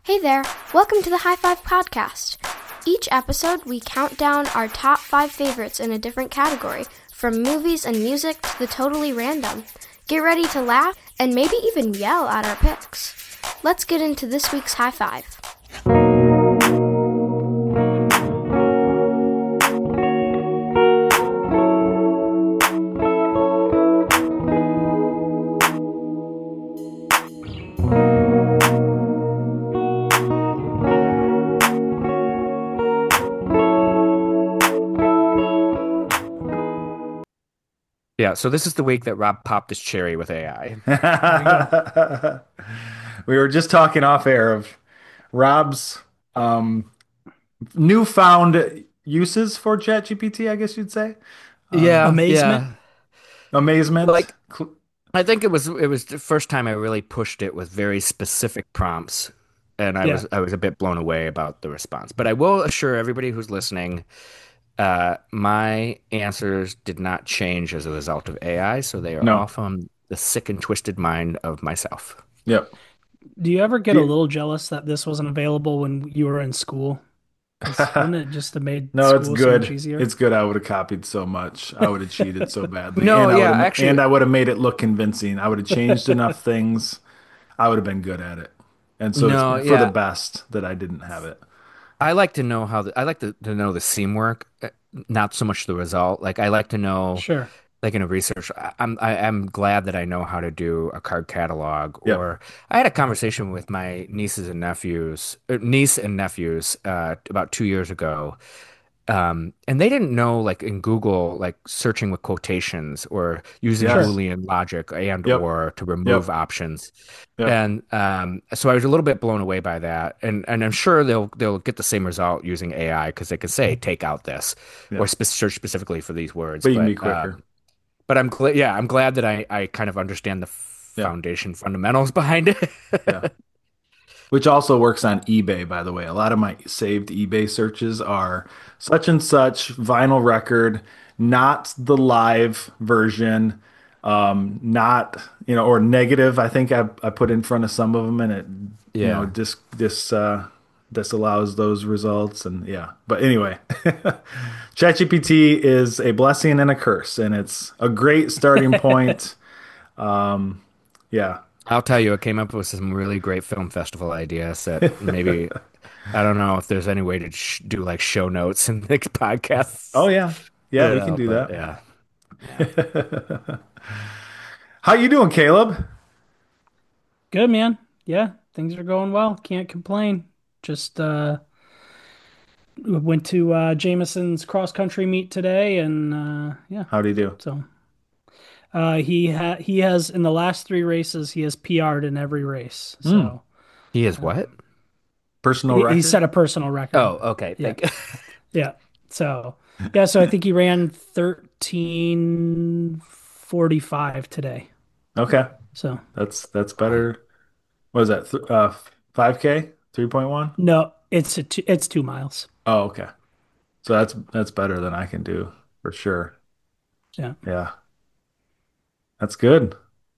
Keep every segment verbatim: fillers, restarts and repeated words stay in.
Hey there, welcome to the High Five Podcast. Each episode, we count down our top five favorites in a different category, from movies and music to the totally random. Get ready to laugh and maybe even yell at our picks. Let's get into this week's High Five. Yeah, so this is the week that Rob popped his cherry with A I. We were just talking off air of Rob's um, newfound uses for ChatGPT, I guess you'd say. Um, Yeah, Amazement. yeah. amazement. Like Cl- I think it was it was the first time I really pushed it with very specific prompts, and I Yeah, was I was a bit blown away about the response. But I will assure everybody who's listening, uh, my answers did not change as a result of A I, so they are all No. from the sick and twisted mind of myself. Yep. do you ever get a Yeah. little jealous that this wasn't available when you were in school? Because wouldn't it just have made No, it's school so much good. easier? It's good. I would have copied so much. I would have cheated so badly, No, and I would yeah, have and actually, I would have made it look convincing. I would have changed enough things. I would have been good at it. And so it's no, for the yeah. best that I didn't have it. I like to know how the, I like to, to know the seam work, uh, not so much the result. Like I like to know, Sure. like in a research, I- I'm I, I'm glad that I know how to do a card catalog. Yep. Or I had a conversation with my nieces and nephews, uh, niece and nephews, uh, about two years ago, um, and they didn't know, like in Google, like searching with quotations or using Yes. Sure. Boolean logic and Yep. or to remove Yep. options. Yep. And um, so I was a little bit blown away by that, and and I'm sure they'll they'll get the same result using A I because they can say take out this or Yeah. spe search specifically for these words. But you can But be uh, quicker. but I'm glad, yeah, I'm glad that I I kind of understand the Yeah. foundation fundamentals behind Yeah. it. Which also works on eBay, by the way. A lot of my saved eBay searches are such and such vinyl record, not the live version, um, not, you know, or negative. I think I, I put in front of some of them and it, you know, Yeah. dis, dis, uh, disallows those results. And yeah. But anyway, ChatGPT is a blessing and a curse, and it's a great starting point. Um, yeah. I'll tell you, it came up with some really great film festival ideas that maybe I don't know if there's any way to sh do like show notes in the Oh podcasts, yeah. you Yeah, we can know, do but that. yeah. Yeah. How you doing, Caleb? Good, man. Yeah, things are going well. Can't complain. Just uh went to uh Jameson's cross country meet today and uh yeah, How do you do? so uh he ha he has in the last three races he has P R'd in every race. Hmm. So He is what? Personal he, he record? set a personal record. Oh, okay. Yeah. Thank you. Yeah. So, yeah, so I think he ran thirteen forty-five today. Okay. So, That's that's Wow. better. What is that? Th uh five K? three point one? no, it's a two, it's two miles. Oh, okay. So that's that's better than I can do for sure. Yeah. Yeah. That's good.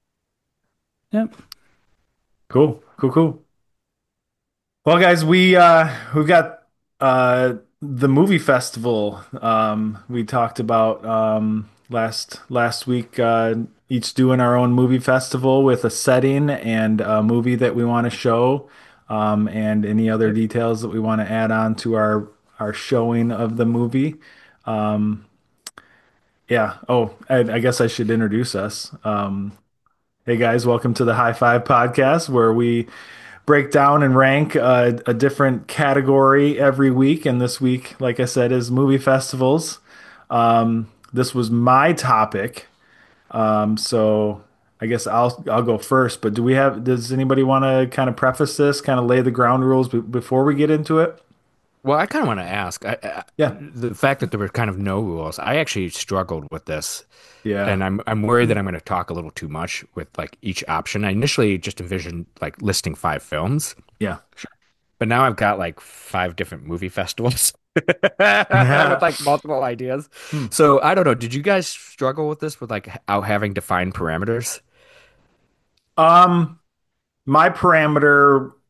Yep. Cool. Cool, cool. Well, guys, we uh we've got uh the movie festival um we talked about um last last week, uh each doing our own movie festival with a setting and a movie that we want to show, um and any other Yep. details that we want to add on to our our showing of the movie. Um yeah. Oh, I, I guess I should introduce us. Um hey guys, welcome to the High Five podcast where we break down and rank uh, a different category every week. And this week, like I said, is movie festivals. Um, this was my topic, um, so I guess I'll I'll go first. But do we have? Does anybody want to kind of preface this, kind of lay the ground rules b before we get into it? Well, I kind of want to ask, I, I, Yeah, the fact that there were kind of no rules, I actually struggled with this, yeah, and I'm I'm worried that I'm going to talk a little too much with like each option. I initially just envisioned like listing five films, yeah. but now I've got like five different movie festivals with like multiple ideas. Hmm. So I don't know. Did you guys struggle with this with like out having defined parameters? Um, my parameter.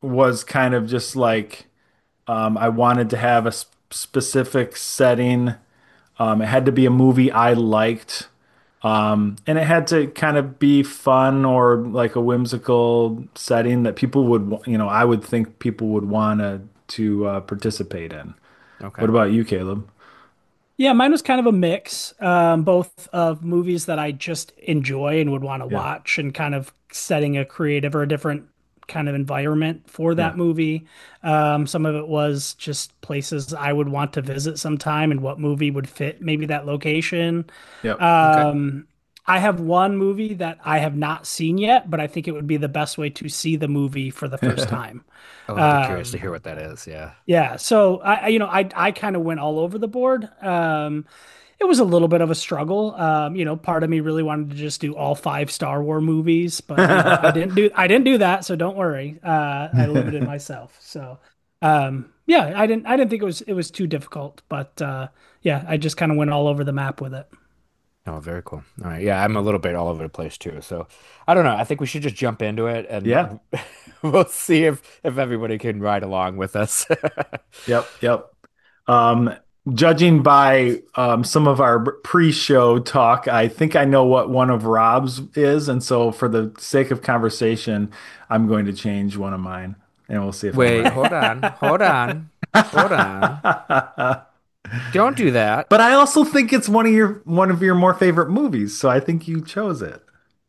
was kind of just like um, I wanted to have a s- specific setting. Um, it had to be a movie I liked. Um, and it had to kind of be fun or like a whimsical setting that people would, wa- you know, I would think people would want to to uh, participate in. What Okay. about you, Caleb? Yeah, mine was kind of a mix, um, both of movies that I just enjoy and would want to Yeah, watch, and kind of setting a creative or a different kind of environment for yeah, that movie. Um, some of it was just places I would want to visit sometime and what movie would fit maybe that location. yep. Okay. Um, I have one movie that I have not seen yet, but I think it would be the best way to see the movie for the first time. Oh, I'd be curious to Um, hear what that is. Yeah. yeah, so I, I- you know, I I kind of went all over the board. Um, it was a little bit of a struggle. Um, you know, part of me really wanted to just do all five Star Wars movies, but you know, I didn't do I didn't do that, so don't worry. Uh, I limited myself. So, um, yeah, I didn't I didn't think it was it was too difficult, but uh, yeah, I just kind of went all over the map with it. Oh, very cool. All right. Yeah, I'm a little bit all over the place too. So I don't know. I think we should just jump into it Yeah, and we'll see if if everybody can ride along with us. yep, yep. Um, Judging by um, some of our pre-show talk, I think I know what one of Rob's is, and so for the sake of conversation, I'm going to change one of mine, and we'll see if I'm Wait, right. hold on. Hold on. Hold on. Don't do that. But I also think it's one of your one of your more favorite movies, so I think you chose it.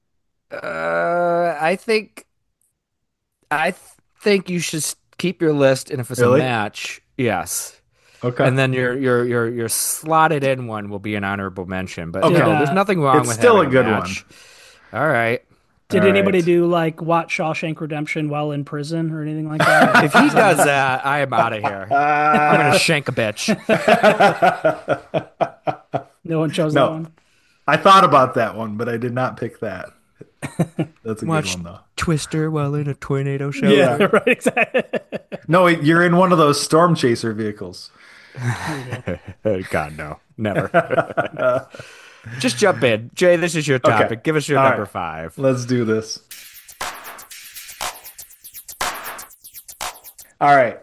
Uh, I think I th think you should s- keep your list, and if it's a Really? match, yes. Okay. And then your your your your slotted in one will be an honorable mention. But Okay. Did no, there's uh nothing wrong It's with still having a a good one. match. All right. All did anybody right. do like watch Shawshank Redemption while in prison or anything like that? If he does that, I am out of here. I'm gonna shank a bitch. No one chose that No, one. I thought about that one, but I did not pick that. That's a good Watch one though. Twister while in a tornado Yeah. shelter. Right, exactly. No, you're in one of those storm chaser vehicles. There you go. God, no, never. Just jump in, Jay. This is your Okay. topic. Give us your All number right. five. Let's do this. All right.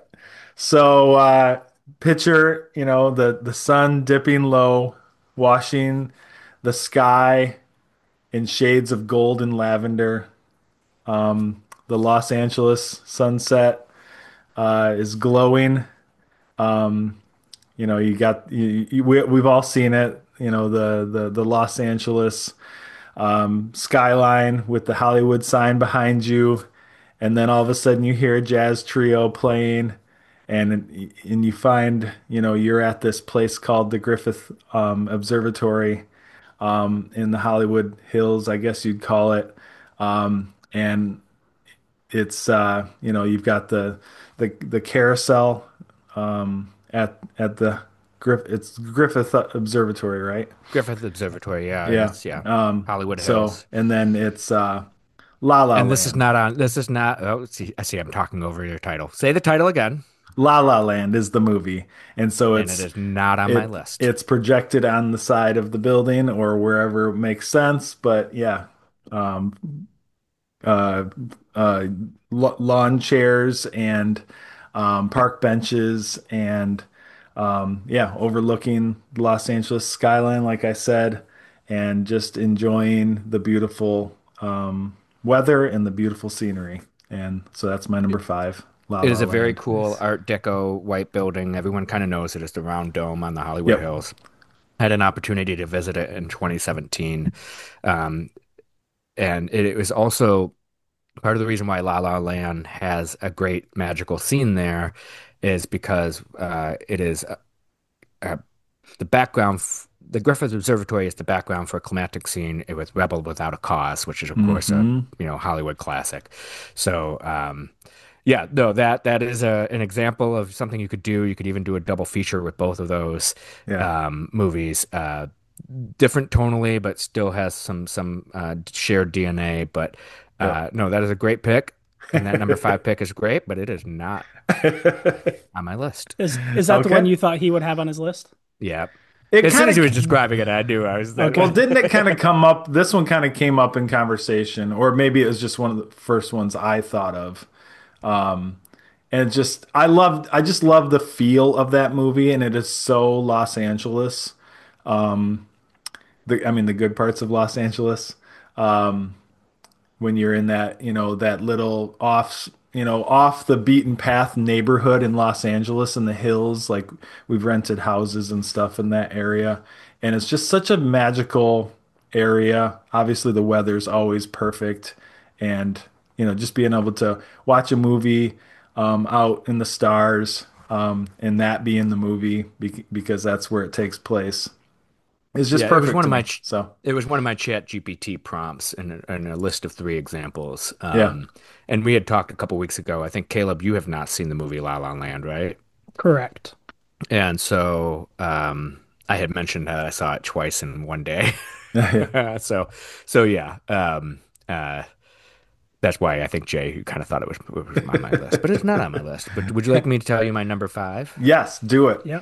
So uh picture, you know, the the sun dipping low, washing the sky in shades of gold and lavender. Um, the Los Angeles sunset uh, is glowing. Um, you know, you got you, you, we, we've all seen it. You know, the the the Los Angeles um, skyline with the Hollywood sign behind you, and then all of a sudden you hear a jazz trio playing, and and you find you know you're at this place called the Griffith um, Observatory um, in the Hollywood Hills, I guess you'd call it. Um, and it's uh, you know you've got the the the carousel um, at at the Griff it's Griffith Observatory, right? Griffith Observatory. Yeah, and Yeah. it's yeah, Um, Hollywood so Hills. and then it's uh, La La And this is Land. not on. This is not. Oh, see, I see. I'm talking over your title. Say the title again, La La Land is the movie, and so and it it's is not on my it list. it's projected on the side of the building or wherever it makes sense. But yeah, um, uh, uh, la- lawn chairs and um, park benches and um, yeah, overlooking the Los Angeles skyline, like I said, and just enjoying the beautiful um, weather and the beautiful scenery. And so that's my number five, La It La is a very Land. cool Art Deco white building. Everyone kind of knows it as the round dome on the Hollywood Yep. Hills. I had an opportunity to visit it in twenty seventeen. Um, and it, it was also part of the reason why La La Land has a great magical scene there is because uh, it is uh, uh, the background. F the Griffith Observatory is the background for a climatic scene with Rebel Without a Cause, which is of course a Hmm. you know Hollywood classic. So um, yeah, no, that that is a, an example of something you could do. You could even do a double feature with both of those Yeah. um, movies. Uh, different tonally, but still has some some uh, shared D N A. But Yep. uh, no, that is a great pick, and that number five pick is great, but it is not on my list. Is is that the Okay. one you thought he would have on his list? Yeah, It as soon kind as he was of describing it, I knew I was that. Okay. well, didn't it kind of come up? This one kind of came up in conversation, or maybe it was just one of the first ones I thought of. And it just I love I just love the feel of that movie, and it is so Los Angeles. The I mean the good parts of Los Angeles. When you're in that, you know, that little off, you know, off the beaten path neighborhood in Los Angeles in the hills. Like we've rented houses and stuff in that area. And it's just such a magical area. Obviously, the weather's always perfect. And, you know, just being able to watch a movie um, out in the stars um, and that be in the movie be because that's where it takes place is just Yeah, it was perfect one to of my me. ch- So, it was one of my Chat G P T prompts in a, in a list of three examples. yeah. Um, and we had talked a couple weeks ago. I think Caleb, you have not seen the movie La La Land, right? Correct. And so um, I had mentioned that I saw it twice in one day. Yeah. So, so yeah, um, uh, that's why I think Jay who kind of thought it was, it was on my list, but it's not on my list. But would you like me to tell you my number five? Yes, do it. Yep.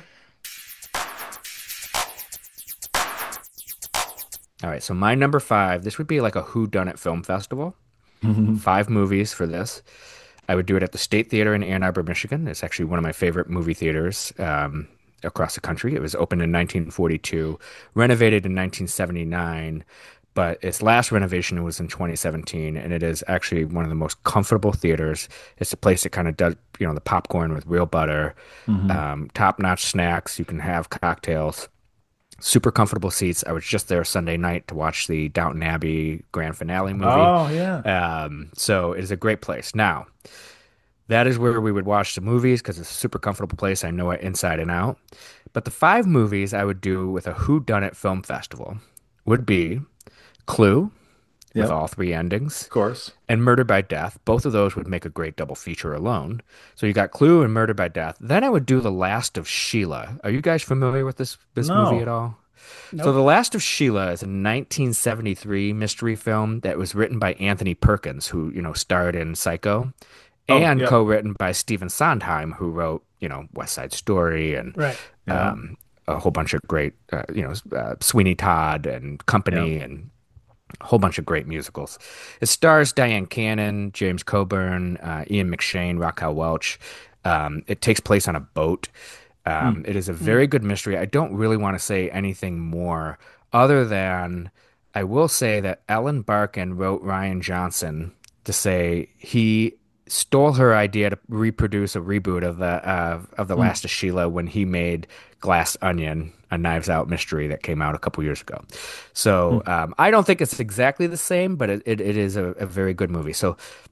All right, so my number five, this would be like a Who Done It film festival. Five movies for this. I would do it at the State Theater in Ann Arbor, Michigan. It's actually one of my favorite movie theaters um, across the country. It was opened in nineteen forty-two, renovated in nineteen seventy-nine, but its last renovation was in twenty seventeen, and it is actually one of the most comfortable theaters. It's a place that kind of does, you know, the popcorn with real butter, um, top-notch snacks. You can have cocktails. Super comfortable seats. I was just there Sunday night to watch the Downton Abbey grand finale movie. Oh, yeah. Um, so it is a great place. Now, that is where we would watch the movies because it's a super comfortable place. I know it inside and out. But the five movies I would do with a Who Done It film festival would be Clue with Yep. all three endings Of course. and Murder by Death. Both of those would make a great double feature alone. So you got Clue and Murder by Death. Then I would do The Last of Sheila. Are you guys familiar with this this movie at No. all? So Nope. The Last of Sheila is a nineteen seventy-three mystery film that was written by Anthony Perkins, who, you know, starred in Psycho, Oh, and yep. co-written by Stephen Sondheim, who wrote, you know, West Side Story and Right. Yeah. um, a whole bunch of great, uh, you know, uh, Sweeney Todd and Company Yep. and a whole bunch of great musicals. It stars Diane Cannon, James Coburn, uh, Ian McShane, Raquel Welch. Um, it takes place on a boat. Um, Hmm. it is a very good mystery. I don't really want to say anything more other than I will say that Ellen Barkin wrote Ryan Johnson to say he stole her idea to reproduce a reboot of the uh, of The Hmm. Last of Sheila when he made Glass Onion, a Knives Out mystery that came out a couple years ago. Hmm. So um, I don't think it's exactly the same, but it, it, it is a, a very good movie. So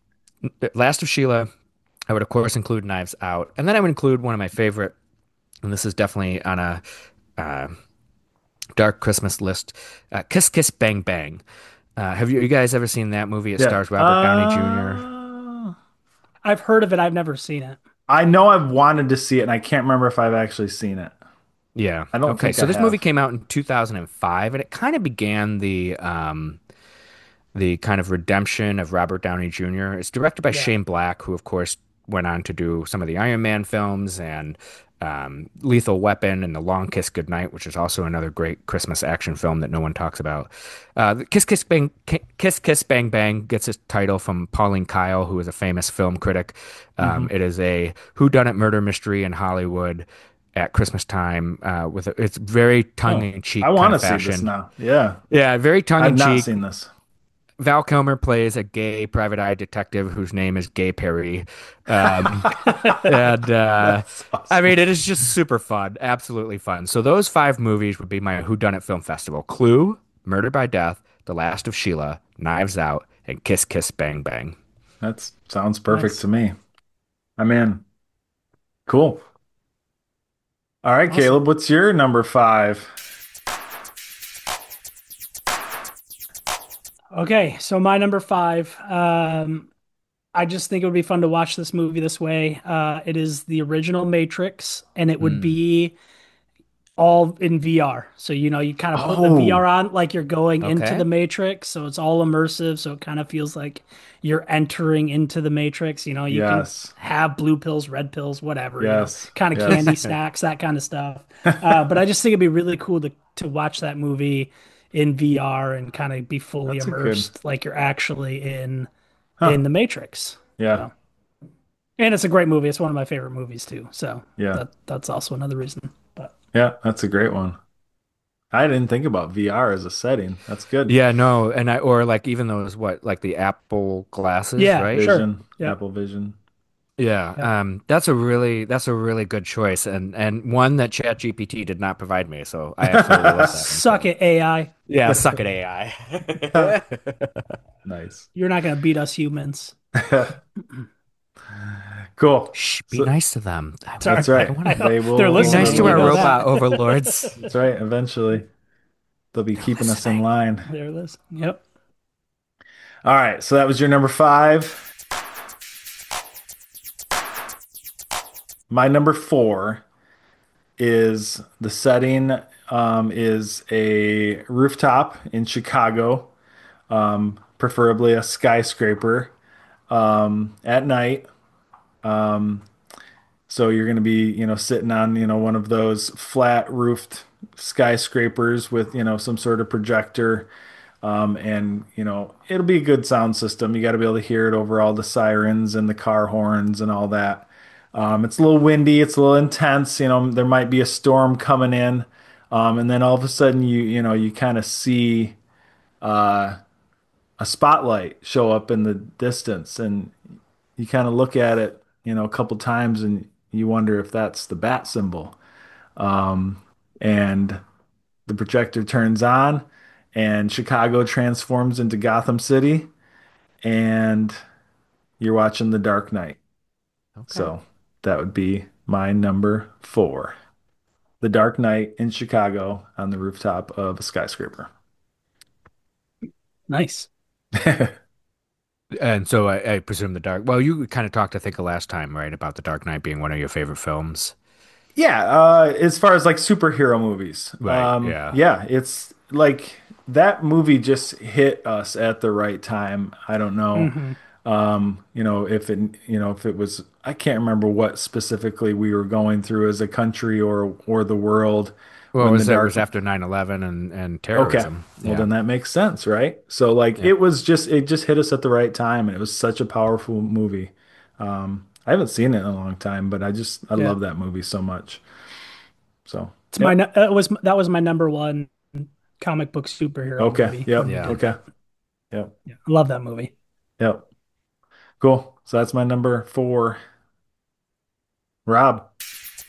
Last of Sheila, I would of course include Knives Out, and then I would include one of my favorite, and this is definitely on a uh, dark Christmas list, uh, Kiss Kiss Bang Bang. Uh, have you, you guys ever seen that movie? It Yeah. stars Robert Downey Junior Uh, I've heard of it. I've never seen it. I know I've wanted to see it, and I can't remember if I've actually seen it. Yeah. I don't Okay. think So I this movie have. came out in two thousand five, and it kind of began the um, the kind of redemption of Robert Downey Junior It's directed by Yeah. Shane Black, who of course went on to do some of the Iron Man films and um, Lethal Weapon and The Long Kiss Goodnight, which is also another great Christmas action film that no one talks about. Uh, the Kiss Kiss Bang Ki- Kiss Kiss Bang Bang gets its title from Pauline Kael, who is a famous film critic. Hmm. Um, it is a whodunit murder mystery in Hollywood at Christmas time. Uh, with a, it's very tongue Oh, in cheek I kind want to of see this fashion. now. Yeah. Yeah, very tongue I've in not cheek. seen this. Val Kilmer plays a gay private eye detective whose name is Gay Perry. Um, and uh, That's I awesome. mean, it is just super fun, absolutely fun. So those five movies would be my Whodunit Film Festival: Clue, Murder by Death, The Last of Sheila, Knives Out, and Kiss Kiss Bang Bang. That sounds perfect Nice. to me. I'm in. Cool. All right, Awesome. Caleb, what's your number five? Okay, so my number five. Um, I just think it would be fun to watch this movie this way. Uh, it is the original Matrix, and it would Mm, be all in V R. So, you know, you kind of put the V R Oh, on like you're going into okay. the Matrix. So it's all immersive. So it kind of feels like you're entering into the Matrix. You know, you can yes. have blue pills, red pills, whatever, you know, Yes. kind of Yes. candy snacks, that kind of stuff. Uh, but I just think it'd be really cool to, to watch that movie in V R and kind of be fully That's a good. immersed like you're actually in in Huh. the Matrix. Yeah. So And it's a great movie. It's one of my favorite movies too. So Yeah. that that's also another reason. But Yeah, that's a great one. I didn't think about V R as a setting. That's good. Yeah, no, and I or like even those what like the Apple glasses, yeah, right? sure. Vision, Yep. Apple Vision. Yeah, Yep. um, that's a really that's a really good choice, and and one that ChatGPT did not provide me, so I absolutely love that one Suck too. it, A I. Yeah, suck it, A I. Nice. You're not gonna beat us humans. Cool. Shh, be So nice to them. I, Sorry. that's I right. don't want I to know They they're will be listening. nice to You our eventually know listen. robot that. overlords. That's right. Eventually, they'll be They're keeping us in listening. line. There it is. Yep. All right. So that was your number five. My number four is the setting um, is a rooftop in Chicago, um, preferably a skyscraper um, at night. Um, so you're going to be, you know, sitting on, you know, one of those flat roofed skyscrapers with, you know, some sort of projector. Um, and, you know, it'll be a good sound system. You got to be able to hear it over all the sirens and the car horns and all that. Um, it's a little windy, it's a little intense. You know, there might be a storm coming in. Um, and then all of a sudden you, you know, you kind of see uh, a spotlight show up in the distance and you kind of look at it, you know, a couple times and you wonder if that's the bat symbol. Um, and the projector turns on and Chicago transforms into Gotham City and you're watching The Dark Knight. Okay. So that would be my number four. The Dark Knight in Chicago on the rooftop of a skyscraper. Nice. And so I, I presume the Dark. Well, you kind of talked, I think, the last time, right, about the Dark Knight being one of your favorite films. Yeah, uh, as far as like superhero movies, Right. um, Yeah. yeah, it's like that movie just hit us at the right time. I don't know, Hmm. um, you know, if it, you know, if it was, I can't remember what specifically we were going through as a country or or the world Well, it when the was it dark. was after nine eleven and and Okay, terrorism. well Yeah. then that makes sense, right? So like Yeah. it was just it just hit us at the right time, and it was such a powerful movie. Um, I haven't seen it in a long time, but I just I Yeah. love that movie so much. So, It's my yep. nu- that was that was my number one comic book superhero Okay. movie when Yep. we Yeah. did Okay. that. Yep. Yeah, I love that movie. Yep. Cool. So that's my number four. Rob.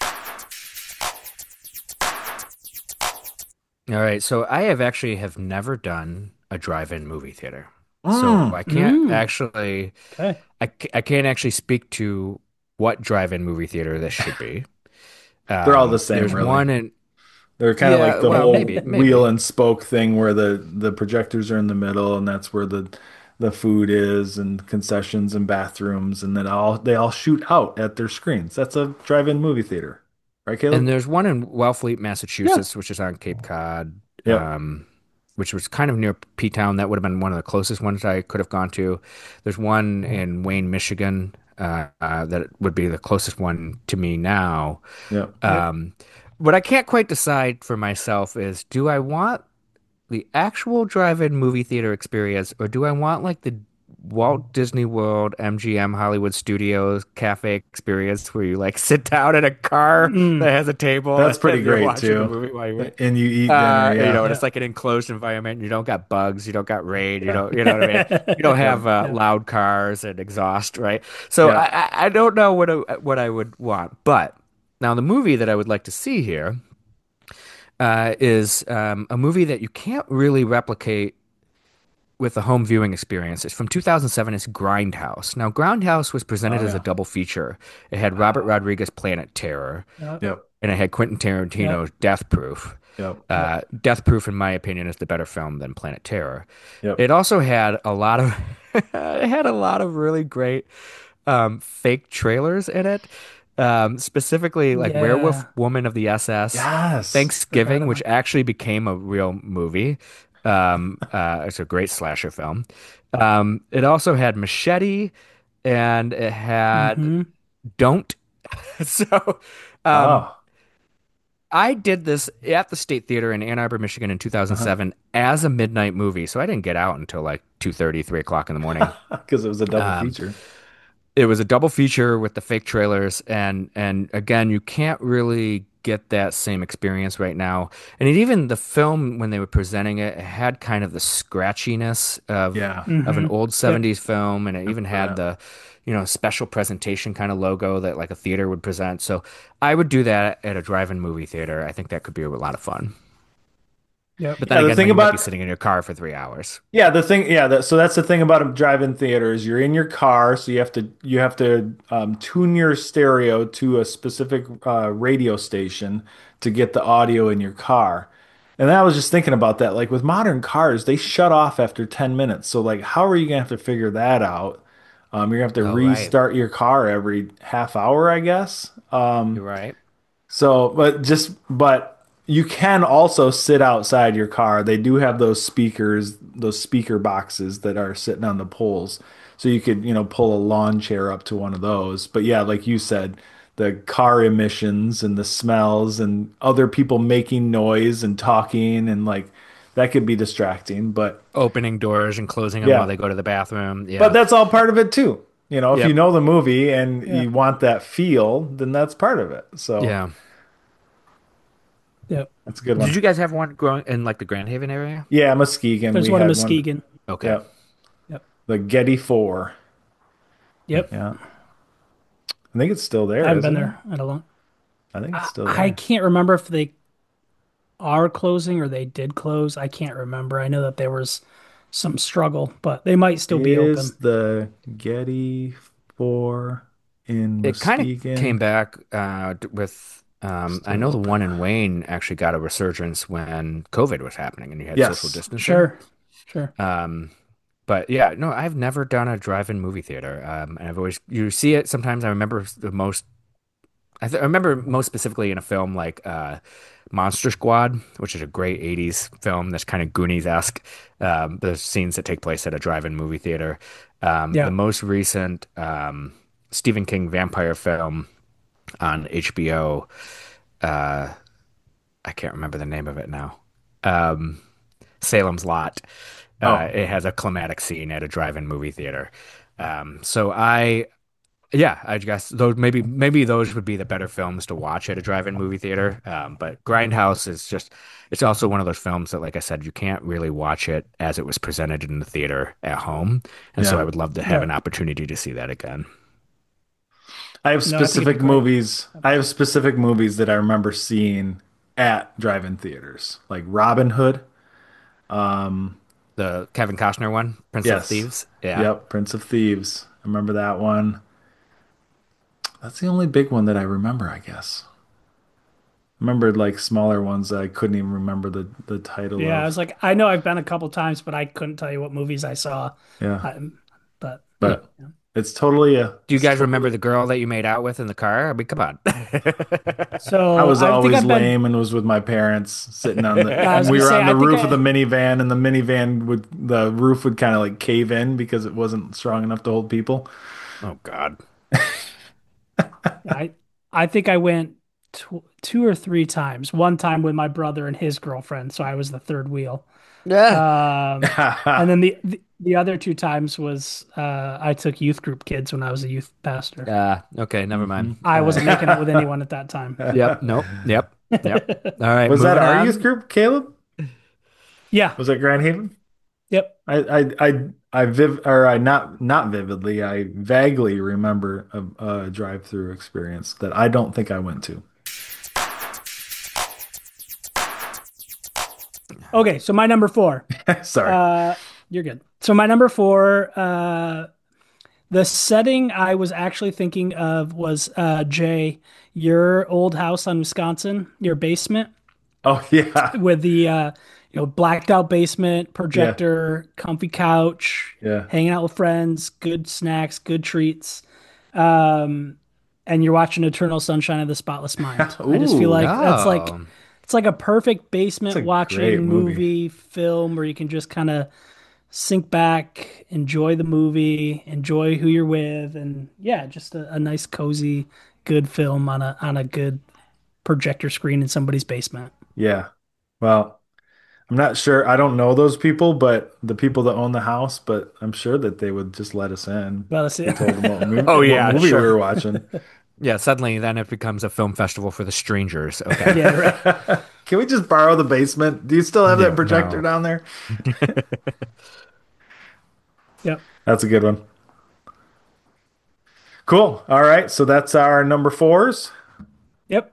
All right. So I have actually have never done a drive-in movie theater. So Mm. I can't Mm. actually Okay. I, ca- I can't actually speak to what drive-in movie theater this should be. They're all the Um, same, there's really. one in They're kind of like yeah, the well, whole maybe, wheel maybe. and spoke thing where the the projectors are in the middle and that's where the the food is and concessions and bathrooms and then all they all shoot out at their screens. That's a drive-in movie theater. Right, And Caleb? there's one in Wellfleet, Yeah. Massachusetts, which is on Cape Cod, Yep. um, which was kind of near P-Town. That would have been one of the closest ones I could have gone to. There's one in Wayne, Michigan, uh, uh, that would be the closest one to me now. Yep. Yep. Um, what I can't quite decide for myself is, do I want the actual drive-in movie theater experience, or do I want like the Walt Disney World, M G M Hollywood Studios cafe experience where you like sit down in a car that Mm. has a table That's pretty and you're great watching the too. movie while you wait? And you eat dinner, Uh, you know, yeah. and Yeah. it's like an enclosed environment. You don't got bugs, you don't got rain, you Yeah. don't, you know what I mean? You don't Yep. have uh, Yeah. loud cars and exhaust, right? So I, Yeah. I I don't know what I, what I would want, but now the movie that I would like to see here uh, is um, a movie that you can't really replicate with the home viewing experience. It's from two thousand seven. It's Grindhouse. Now, Grindhouse was presented Oh as a yeah. double feature. It had Robert Rodriguez Planet Terror, Yep. Yep. and it had Quentin Yep. Tarantino's Death Proof. Yep. Yep. Uh, Death Proof, in my opinion, is the better film than Planet Terror. Yep. It also had a lot of it had a lot of really great um, fake trailers in it. Um, specifically, like Werewolf Yeah. Woman of the S S, Yes. Forgot Thanksgiving, which about that. actually became a real movie. Um, uh, it's a great slasher film. Um, it also had Machete, and it had Hmm. Don't. So, um, Oh. I did this at the State Theater in Ann Arbor, Michigan in Uh-huh. two thousand seven as a midnight movie. So I didn't get out until like two thirty, three o'clock in the morning. Because it was a double Um, feature. It was a double feature with the fake trailers, and and again, you can't really get that same experience right now. And it, even the film when they were presenting it, it had kind of the scratchiness of Yeah. of an Hmm. old Yep. seventies film, and it even For had that. the, you know, special presentation kind of logo that like a theater would present. So I would do that at a drive-in movie theater. I think that could be a lot of fun. Yep. But then Yeah, the again, thing you might be about sitting in your car for three hours. Yeah, the thing, yeah, that, so that's the thing about a drive-in theater is you're in your car, so you have to you have to um, tune your stereo to a specific uh, radio station to get the audio in your car. And I was just thinking about that. Like with modern cars, they shut off after ten minutes. So like, how are you gonna have to figure that out? Um, you're gonna have to Oh, right. restart your car every half hour, I guess. You're right. So, but just, but you can also sit outside your car. They do have those speakers, those speaker boxes that are sitting on the poles. So you could, you know, pull a lawn chair up to one of those. But yeah, like you said, the car emissions and the smells and other people making noise and talking and like that could be distracting. But Opening doors and closing them while yeah, they go to the bathroom. but Yeah. that's all part of it too. You know, if you Yep. know the movie and Yeah. you want that feel, then that's part of it. So Yeah. Yep. that's a good Did one. you guys have one growing in like the Grand Haven area? Yeah, Muskegon, There's we one in had one. Muskegon. Okay. Yeah, Yep. the Getty Four. Yep. Yeah, I think it's still I there, haven't been isn't it? there in a long. I think it's I, still I there. can't remember if they are closing or they did close. I can't remember. I know that there was some struggle, but they might still be Is open. the Getty Four in It kind of came Muskegon back uh, d- with, um, I still know the open? one in Wayne actually got a resurgence when COVID was happening and you had social Yes. distancing. Sure. Sure. Um, but yeah, no, I've never done a drive-in movie theater. Um, and I've always, you see it sometimes. I remember the most, I, th I remember most specifically in a film like uh, Monster Squad, which is a great eighties film that's kind of Goonies-esque. Um, the scenes that take place at a drive-in movie theater. Um, the Yeah. most recent um, Stephen King vampire film on H B O. Uh, I can't remember the name of it now. Um, Salem's Lot. Uh, Oh, it has a climatic scene at a drive-in movie theater. Um, so I, yeah, I guess those maybe maybe those would be the better films to watch at a drive-in movie theater. Um, but Grindhouse is just, it's also one of those films that, like I said, you can't really watch it as it was presented in the theater at home. And so I yeah. would love to have Yeah. an opportunity to see that again. I have No, I think it'd be specific great. movies. I have specific movies that I remember seeing at drive-in theaters, like Robin Hood. Um, The Kevin Costner one, Prince of yes. Thieves. Yeah. Yep, Prince of Thieves. I remember that one. That's the only big one that I remember, I guess. I remembered like smaller ones that I couldn't even remember the the title Yeah. I was of. like, I know I've been a couple times, but I couldn't tell you what movies I saw. Yeah, I, but Hmm. but it's totally a Do you it's guys remember totally the girl that you made out with in the car? I mean, come on. I so was I think always I've been. lame and was with my parents sitting on the Yeah, I was we gonna were say, on I the think roof of the I. minivan and the minivan would the roof would kind of like cave in because it wasn't strong enough to hold people. Oh God. I I think I went tw two or three times. One time with my brother and his girlfriend, so I was the third wheel. Yeah. Um, and then the, the the other two times was uh, I took youth group kids when I was a youth pastor. Uh, okay, never mind. Mhm. I Uh, wasn't making out with anyone at that time. yep. Nope. Yep. Yep. All right, Was that moving our youth on. group, Caleb? Yeah. Was that Grand Haven? Yep. I I I I viv or I not not vividly. I vaguely remember a, a drive-through experience that I don't think I went to. Okay. So my number four. Sorry. Uh, you're good. So my number four. Uh, the setting I was actually thinking of was uh, Jay, your old house on Wisconsin, your basement. Oh yeah. With the uh, you know blacked out basement, Yeah. projector, comfy couch, Yeah. hanging out with friends, good snacks, good treats, um, and you're watching Eternal Sunshine of the Spotless Mind. I just feel Ooh, like that's like Oh, it's like a perfect that's basement a great watching movie. movie film where you can just kind of sink back, enjoy the movie, enjoy who you're with, and yeah, just a, a nice cozy, good film on a on a good projector screen in somebody's basement. Yeah. Well, I'm not sure. I don't know those people, but the people that own the house, but I'm sure that they would just let us in Well, if that's we told them what movie, Oh what yeah, movie we sure. were watching. Yeah, suddenly then it becomes a film festival for the strangers. Okay. yeah, right. Can we just borrow the basement? Do you still have that Yeah, projector no. down there? Yep. That's a good one. Cool. All right. So that's our number fours. Yep.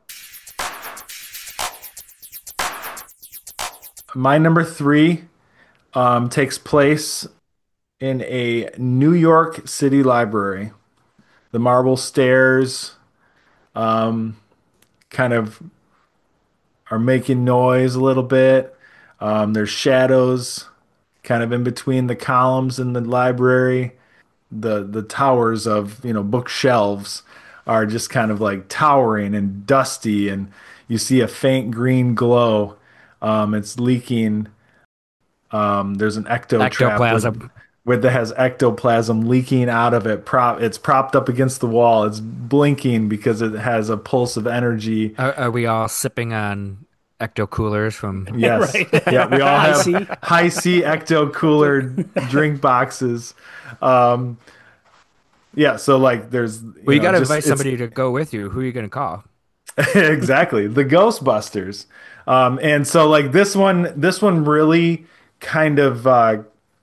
My number three um, takes place in a New York City library. The marble stairs um, kind of are making noise a little bit. Um, there's shadows kind of in between the columns in the library. The the towers of, you know, bookshelves are just kind of like towering and dusty, and you see a faint green glow. Um, it's leaking. Um, there's an ecto trap with Ectoplasm. with that has ectoplasm leaking out of it. Prop, it's propped up against the wall. It's blinking because it has a pulse of energy. Are, are we all sipping on ecto coolers from? Yes. Right. Yeah, we all I have see. high C ecto cooler drink boxes. Um, yeah, so like there's, Well, you you know, got to just invite it's somebody to go with you. Who are you going to call? exactly the Ghostbusters. Um, and so like this one, this one really kind of uh,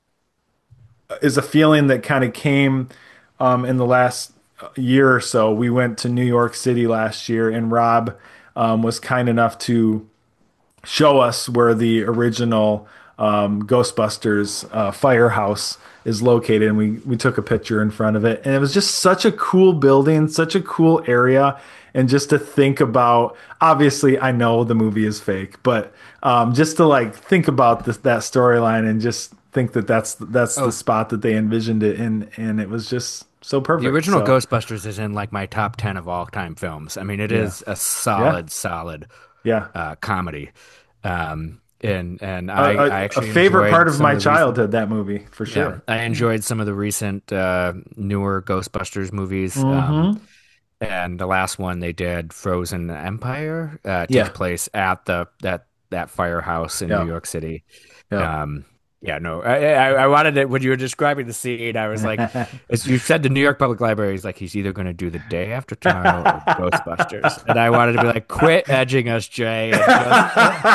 is a feeling that kind of came um, in the last year or so. We went to New York City last year, and Rob um, was kind enough to show us where the original um, Ghostbusters uh, firehouse is located, and we we took a picture in front of it, and it was just such a cool building, such a cool area, and just to think about. Obviously, I know the movie is fake, but um, just to like think about this, that storyline, and just think that that's that's the Oh, spot that they envisioned it in, and it was just so the perfect. original So Ghostbusters is in like my top ten of all time films. I mean, it yeah, is a yeah, solid, solid yeah. uh, comedy. Um, and and A, I I a, a actually favorite part enjoyed of some my of the recent. childhood, that movie for Yeah, sure. I enjoyed some of the recent uh, newer Ghostbusters movies. Um, Hmm. and the last one they did, Frozen Empire, uh, takes Yeah, place at the that that firehouse in New yeah, York City. yeah. Um, yeah, no, I, I I wanted it when you were describing the scene. I was like, as you said, the New York Public Library is like he's either going to do the day after tomorrow or Ghostbusters, and I wanted to be like, quit edging us, Jay, and just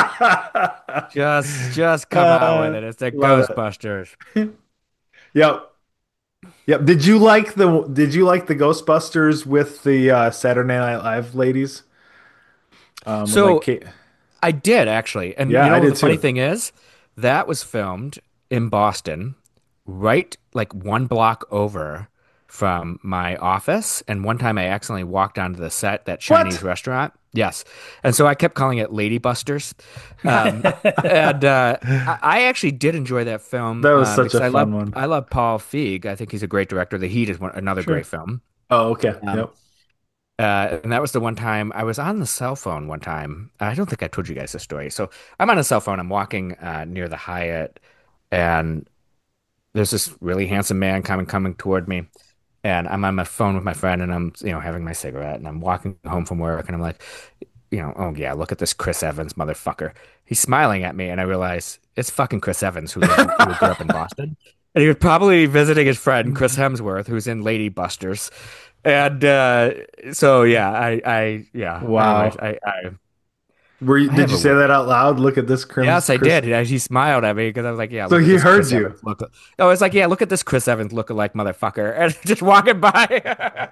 just just come out with Uh, it. It's the love it. Ghostbusters. Yep. Yep. Did you like the did you like the Ghostbusters with the uh, Saturday Night Live ladies? Um, with like So Kate. I did actually. And Yeah, you I know, did the funny too. thing is, that was filmed in Boston, right like one block over from my office. And one time I accidentally walked onto the set, that Chinese What? restaurant. Yes. And so I kept calling it Lady Busters. Um, and uh, I, I actually did enjoy that film That was um, such because a I love fun one. I love Paul Feig. I think he's a great director. The Heat is one, another great Sure. film. Oh, okay. Um, Yep. uh, and that was the one time I was on the cell phone one time. I don't think I told you guys this story. So I'm on a cell phone. I'm walking uh, near the Hyatt, and there's this really handsome man coming coming toward me. And I'm on my phone with my friend, and I'm, you know, having my cigarette, and I'm walking home from work, and I'm like, you know, oh yeah, look at this Chris Evans motherfucker. He's smiling at me, and I realize it's fucking Chris Evans who lives in, who grew up in Boston, and he was probably visiting his friend Chris Hemsworth, who's in Lady Busters, and uh, so yeah, I, I, yeah. Anyways, Wow. I, I, Were you, I did have you a say weird. that out loud? Look at this Chris. Yes, I Chris. did. And he smiled at me because I was like, "Yeah, So look at he this heard Chris you. Evans look." I was like, "Yeah, look at this Chris Evans look-alike motherfucker," and just walking by.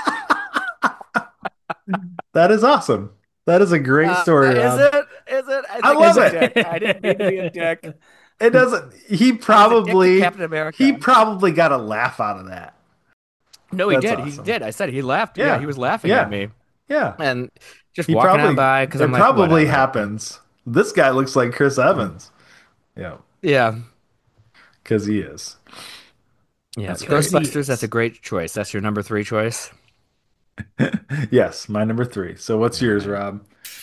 That is awesome. That is a great Uh, story, is Rob. it? Is it? I I think I'm love Is a it. dick. I didn't mean to be a dick. it? It doesn't. He I was a dick to probably Captain he America. probably got a laugh out of that. No, he That's did. He awesome. did. I said he laughed. Yeah, he Yeah. was laughing at Yeah. me Yeah. and just He walking on probably by because I'm it like, probably whatever. happens. This guy looks like Chris Evans. Yeah, Yeah, because he is. yeah. That's great. Because he Ghostbusters. That's a is. great choice. That's your number three choice. Yes, my number three. So what's All yours, right. Rob?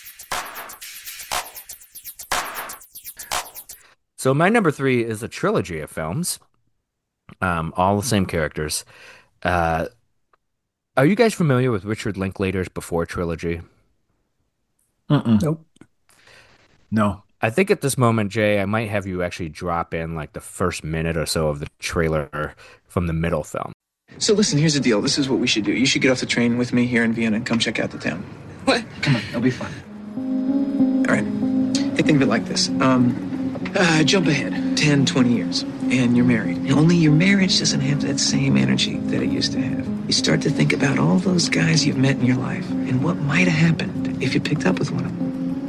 So my number three is a trilogy of films, um, all the same characters. Uh, are you guys familiar with Richard Linklater's Before trilogy? Mm-mm. Nope. No. I think at this moment, Jay, I might have you actually drop in like the first minute or so of the trailer from the middle film. So listen, here's the deal. This is what we should do. You should get off the train with me here in Vienna and come check out the town. What? Come on, it'll be fun. All right. Hey, think of it like this. Um, uh, jump ahead ten, twenty years, and you're married. And only your marriage doesn't have that same energy that it used to have. You start to think about all those guys you've met in your life and what might have happened if you picked up with one of them.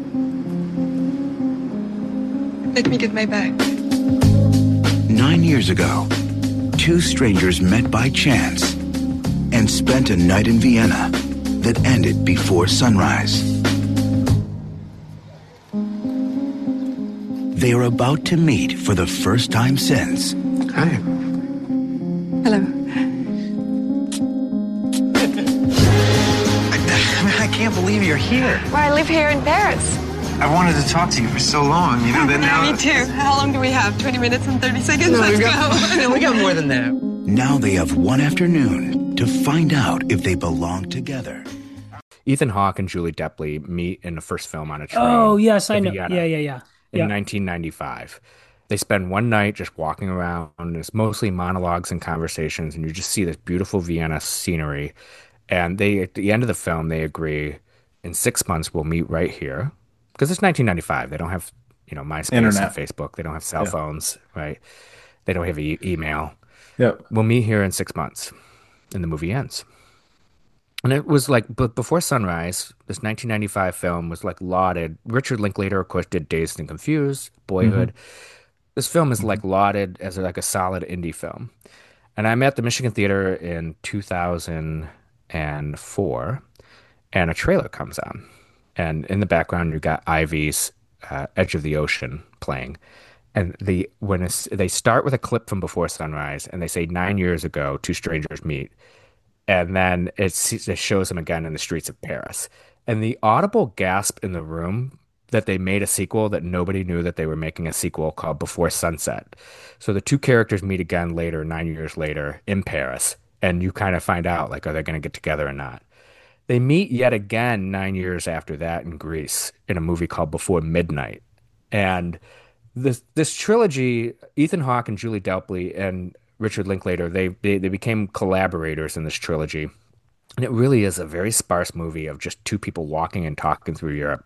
Let me get my bag. Nine years ago, two strangers met by chance and spent a night in Vienna that ended before sunrise. They are about to meet for the first time since. Hi. Hello. I, I can't believe you're here. Well, I live here in Paris. I wanted to talk to you for so long, you know, that now... Yeah, me too. How long do we have? twenty minutes and thirty seconds? No, Let's we got, go. no, we got more than that. Now they have one afternoon to find out if they belong together. Ethan Hawke and Julie Delpy meet in the first film on a train. Oh, yes, I in know. Vienna Yeah, yeah, yeah. In Yeah. nineteen ninety-five. They spend one night just walking around. It's mostly monologues and conversations, and you just see this beautiful Vienna scenery. And they, at the end of the film, they agree in six months we'll meet right here. Because it's nineteen ninety-five. They don't have, you know, MySpace Internet. and Facebook. They don't have cell Yeah. phones, right? They don't have e- email. Yep. We'll meet here in six months. And the movie ends. And it was like, but before sunrise, this nineteen ninety-five film was like lauded. Richard Linklater, of course, did Dazed and Confused, Boyhood. This film is like lauded as like a solid indie film. And I'm at the Michigan Theater in two thousand four, and a trailer comes on. And in the background, you got Ivy's uh, Edge of the Ocean playing. And the when it's, they start with a clip from Before Sunrise, and they say nine years ago, two strangers meet. And then it's, it shows them again in the streets of Paris. And the audible gasp in the room that they made a sequel that nobody knew that they were making a sequel called Before Sunset. So the two characters meet again later, nine years later, in Paris. And you kind of find out, like, are they going to get together or not? They meet yet again nine years after that in Greece in a movie called Before Midnight. And this this trilogy, Ethan Hawke and Julie Delpy and Richard Linklater, they, they they became collaborators in this trilogy. And it really is a very sparse movie of just two people walking and talking through Europe.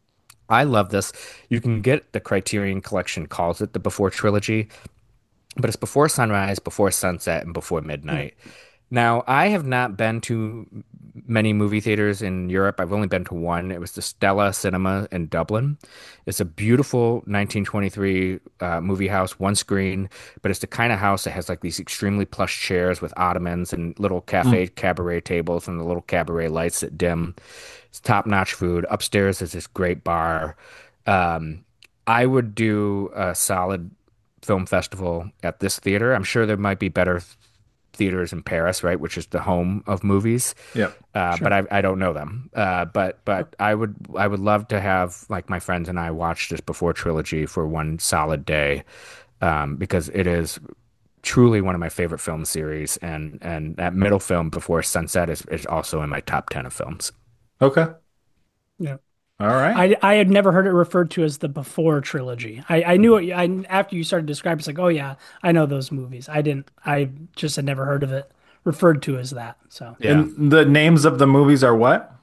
I love this. You can get the Criterion Collection calls it the Before trilogy, but it's Before Sunrise, Before Sunset, and Before Midnight. Mm. Now, I have not been to many movie theaters in Europe. I've only been to one. It was the Stella Cinema in Dublin. It's a beautiful nineteen twenty-three uh, movie house, one screen, but it's the kind of house that has like these extremely plush chairs with ottomans and little cafe mm. cabaret tables and the little cabaret lights that dim. It's top-notch food. Upstairs is this great bar. Um, I would do a solid film festival at this theater. I'm sure there might be better theaters in Paris, right, which is the home of movies. Yep. Uh, sure. But I, I don't know them. Uh, but but I would I would love to have like my friends and I watch this Before trilogy for one solid day, um, because it is truly one of my favorite film series, and and that middle film Before Sunset is, is also in my top ten of films. Okay. Yeah. All right. I I had never heard it referred to as the Before trilogy. I, I knew it. I after you started describing, it's like, oh yeah, I know those movies. I didn't. I just had never heard of it referred to as that. So Yeah. And the names of the movies are what?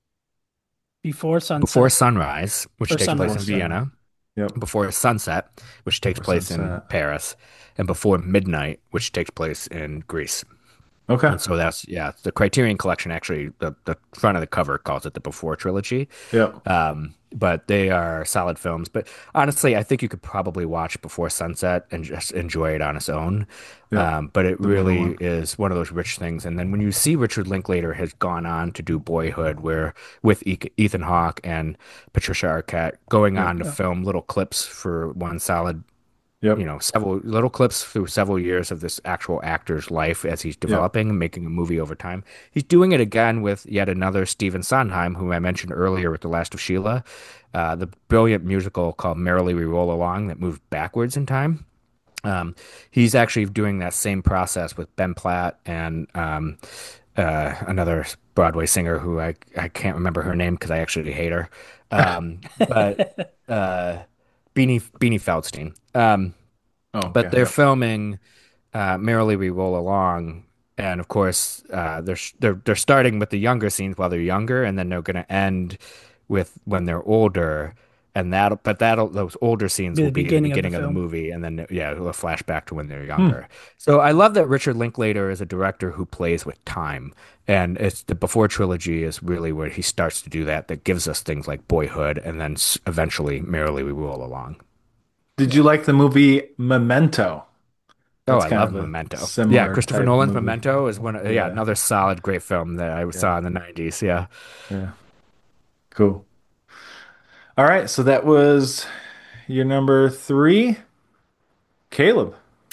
Before Sunset. Before Sunrise, which Or takes Sunrise. place in Vienna. Yep. Before Sunset, which takes Before place in Sunset. Paris, and Before Midnight, which takes place in Greece. Okay. And so that's, yeah, the Criterion Collection actually, the, the front of the cover calls it the Before trilogy. Yep. Um, but they are solid films. But honestly, I think you could probably watch Before Sunset and just enjoy it on its own. Yeah. Um, but it The really middle one. is one of those rich things. And then when you see Richard Linklater has gone on to do Boyhood, where with E- Ethan Hawke and Patricia Arquette going on to film little clips for one solid, Yep. you know, several little clips through several years of this actual actor's life as he's developing and making a movie over time. He's doing it again with yet another Stephen Sondheim, who I mentioned earlier with The Last of Sheila, uh, the brilliant musical called Merrily We Roll Along that moved backwards in time. Um, he's actually doing that same process with Ben Platt and um, uh, another Broadway singer who I, I can't remember her name because I actually hate her. Um, but uh, Beanie Beanie Feldstein. Um, Oh, but okay. they're Yep. filming uh, "Merrily We Roll Along," and of course, uh, they're they're they're starting with the younger scenes while they're younger, and then they're going to end with when they're older. And that, but that those older scenes Be will the be the beginning of the beginning of the film. movie, and then yeah, it'll flash back to when they're Hmm. younger. So I love that Richard Linklater is a director who plays with time, and it's the Before trilogy is really where he starts to do that. That gives us things like Boyhood, and then s- eventually "Merrily We Roll Along." Did you like the movie Memento? Oh, That's I kind love of a Memento. Yeah, similar Christopher type Nolan's movie. Memento is one. Of, yeah, Yeah. another solid, great film that I Yeah. saw in the nineties. Yeah. Yeah. Cool. All right. So that was your number three, Caleb.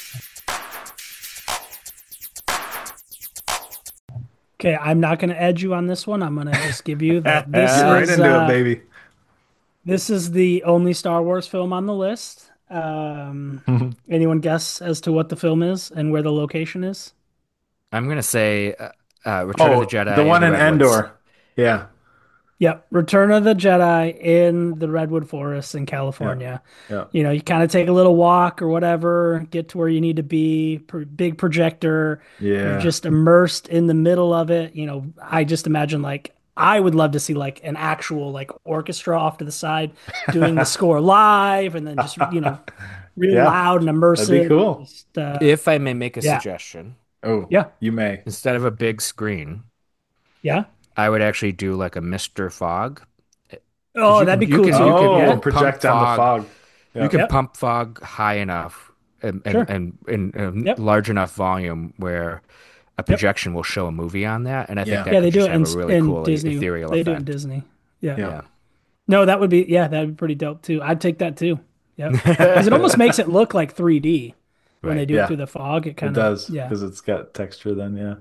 Okay, I'm not going to edge you on this one. I'm going to just give you that this Get right is into it, uh, baby. this is the only Star Wars film on the list. Um, anyone guess as to what the film is and where the location is? I'm gonna say uh, uh, Return of the Oh, the Jedi in one the in Redwoods. Endor. Yeah. Yep, Return of the Jedi in the Redwood Forest in Yeah. California. Yeah. You know, you kind of take a little walk or whatever, get to where you need to be, pro big projector. You're Yeah. just immersed in the middle of it. You know, I just imagine like I would love to see like an actual like orchestra off to the side doing the score live and then just, you know, really Yeah. loud and That'd be immersive. cool. Just uh If I may make a yeah. suggestion, Oh, Yeah. you may. instead of a big screen, Yeah. I would actually do like a Mister Fog, because Oh, you that'd can be you cool can you too. can you Oh, Yeah. can pump project on the fog. fog. You Yeah. can Yep. pump fog high enough and and Sure. and in a Yep. large enough volume where a Yep. projection will show a movie on that, and I think Yeah. that Yeah, could they do just it in have a really in cool e- Disney. ethereal They do it in effect. Disney. Yeah. Yeah. Yeah. No, that would be yeah, that'd be pretty dope too. I'd take that too. Yep. Because it almost makes it look like three D when they Right. do it Yeah. through the fog. It It kind of does yeah. because it's got texture then. Yeah.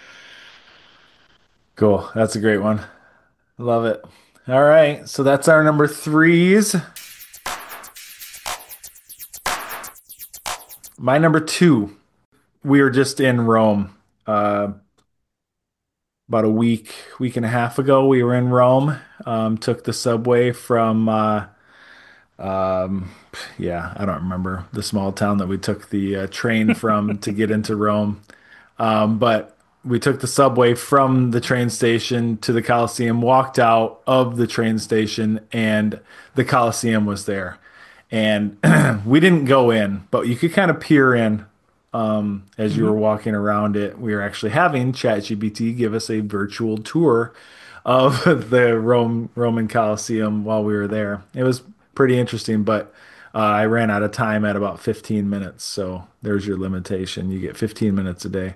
Cool. That's a great one. Love it. All right. So that's our number threes. My number two, we were just in Rome. Uh, about a week, week and a half ago, we were in Rome. Um, took the subway from, uh, um, yeah, I don't remember the small town that we took the uh, train from to get into Rome. Um, but we took the subway from the train station to the Coliseum, walked out of the train station, and the Coliseum was there. And we didn't go in, but you could kind of peer in um, as you were walking around it. We were actually having ChatGPT give us a virtual tour of the Rome Roman Coliseum while we were there. It was pretty interesting, but uh, I ran out of time at about fifteen minutes. So there's your limitation. You get fifteen minutes a day.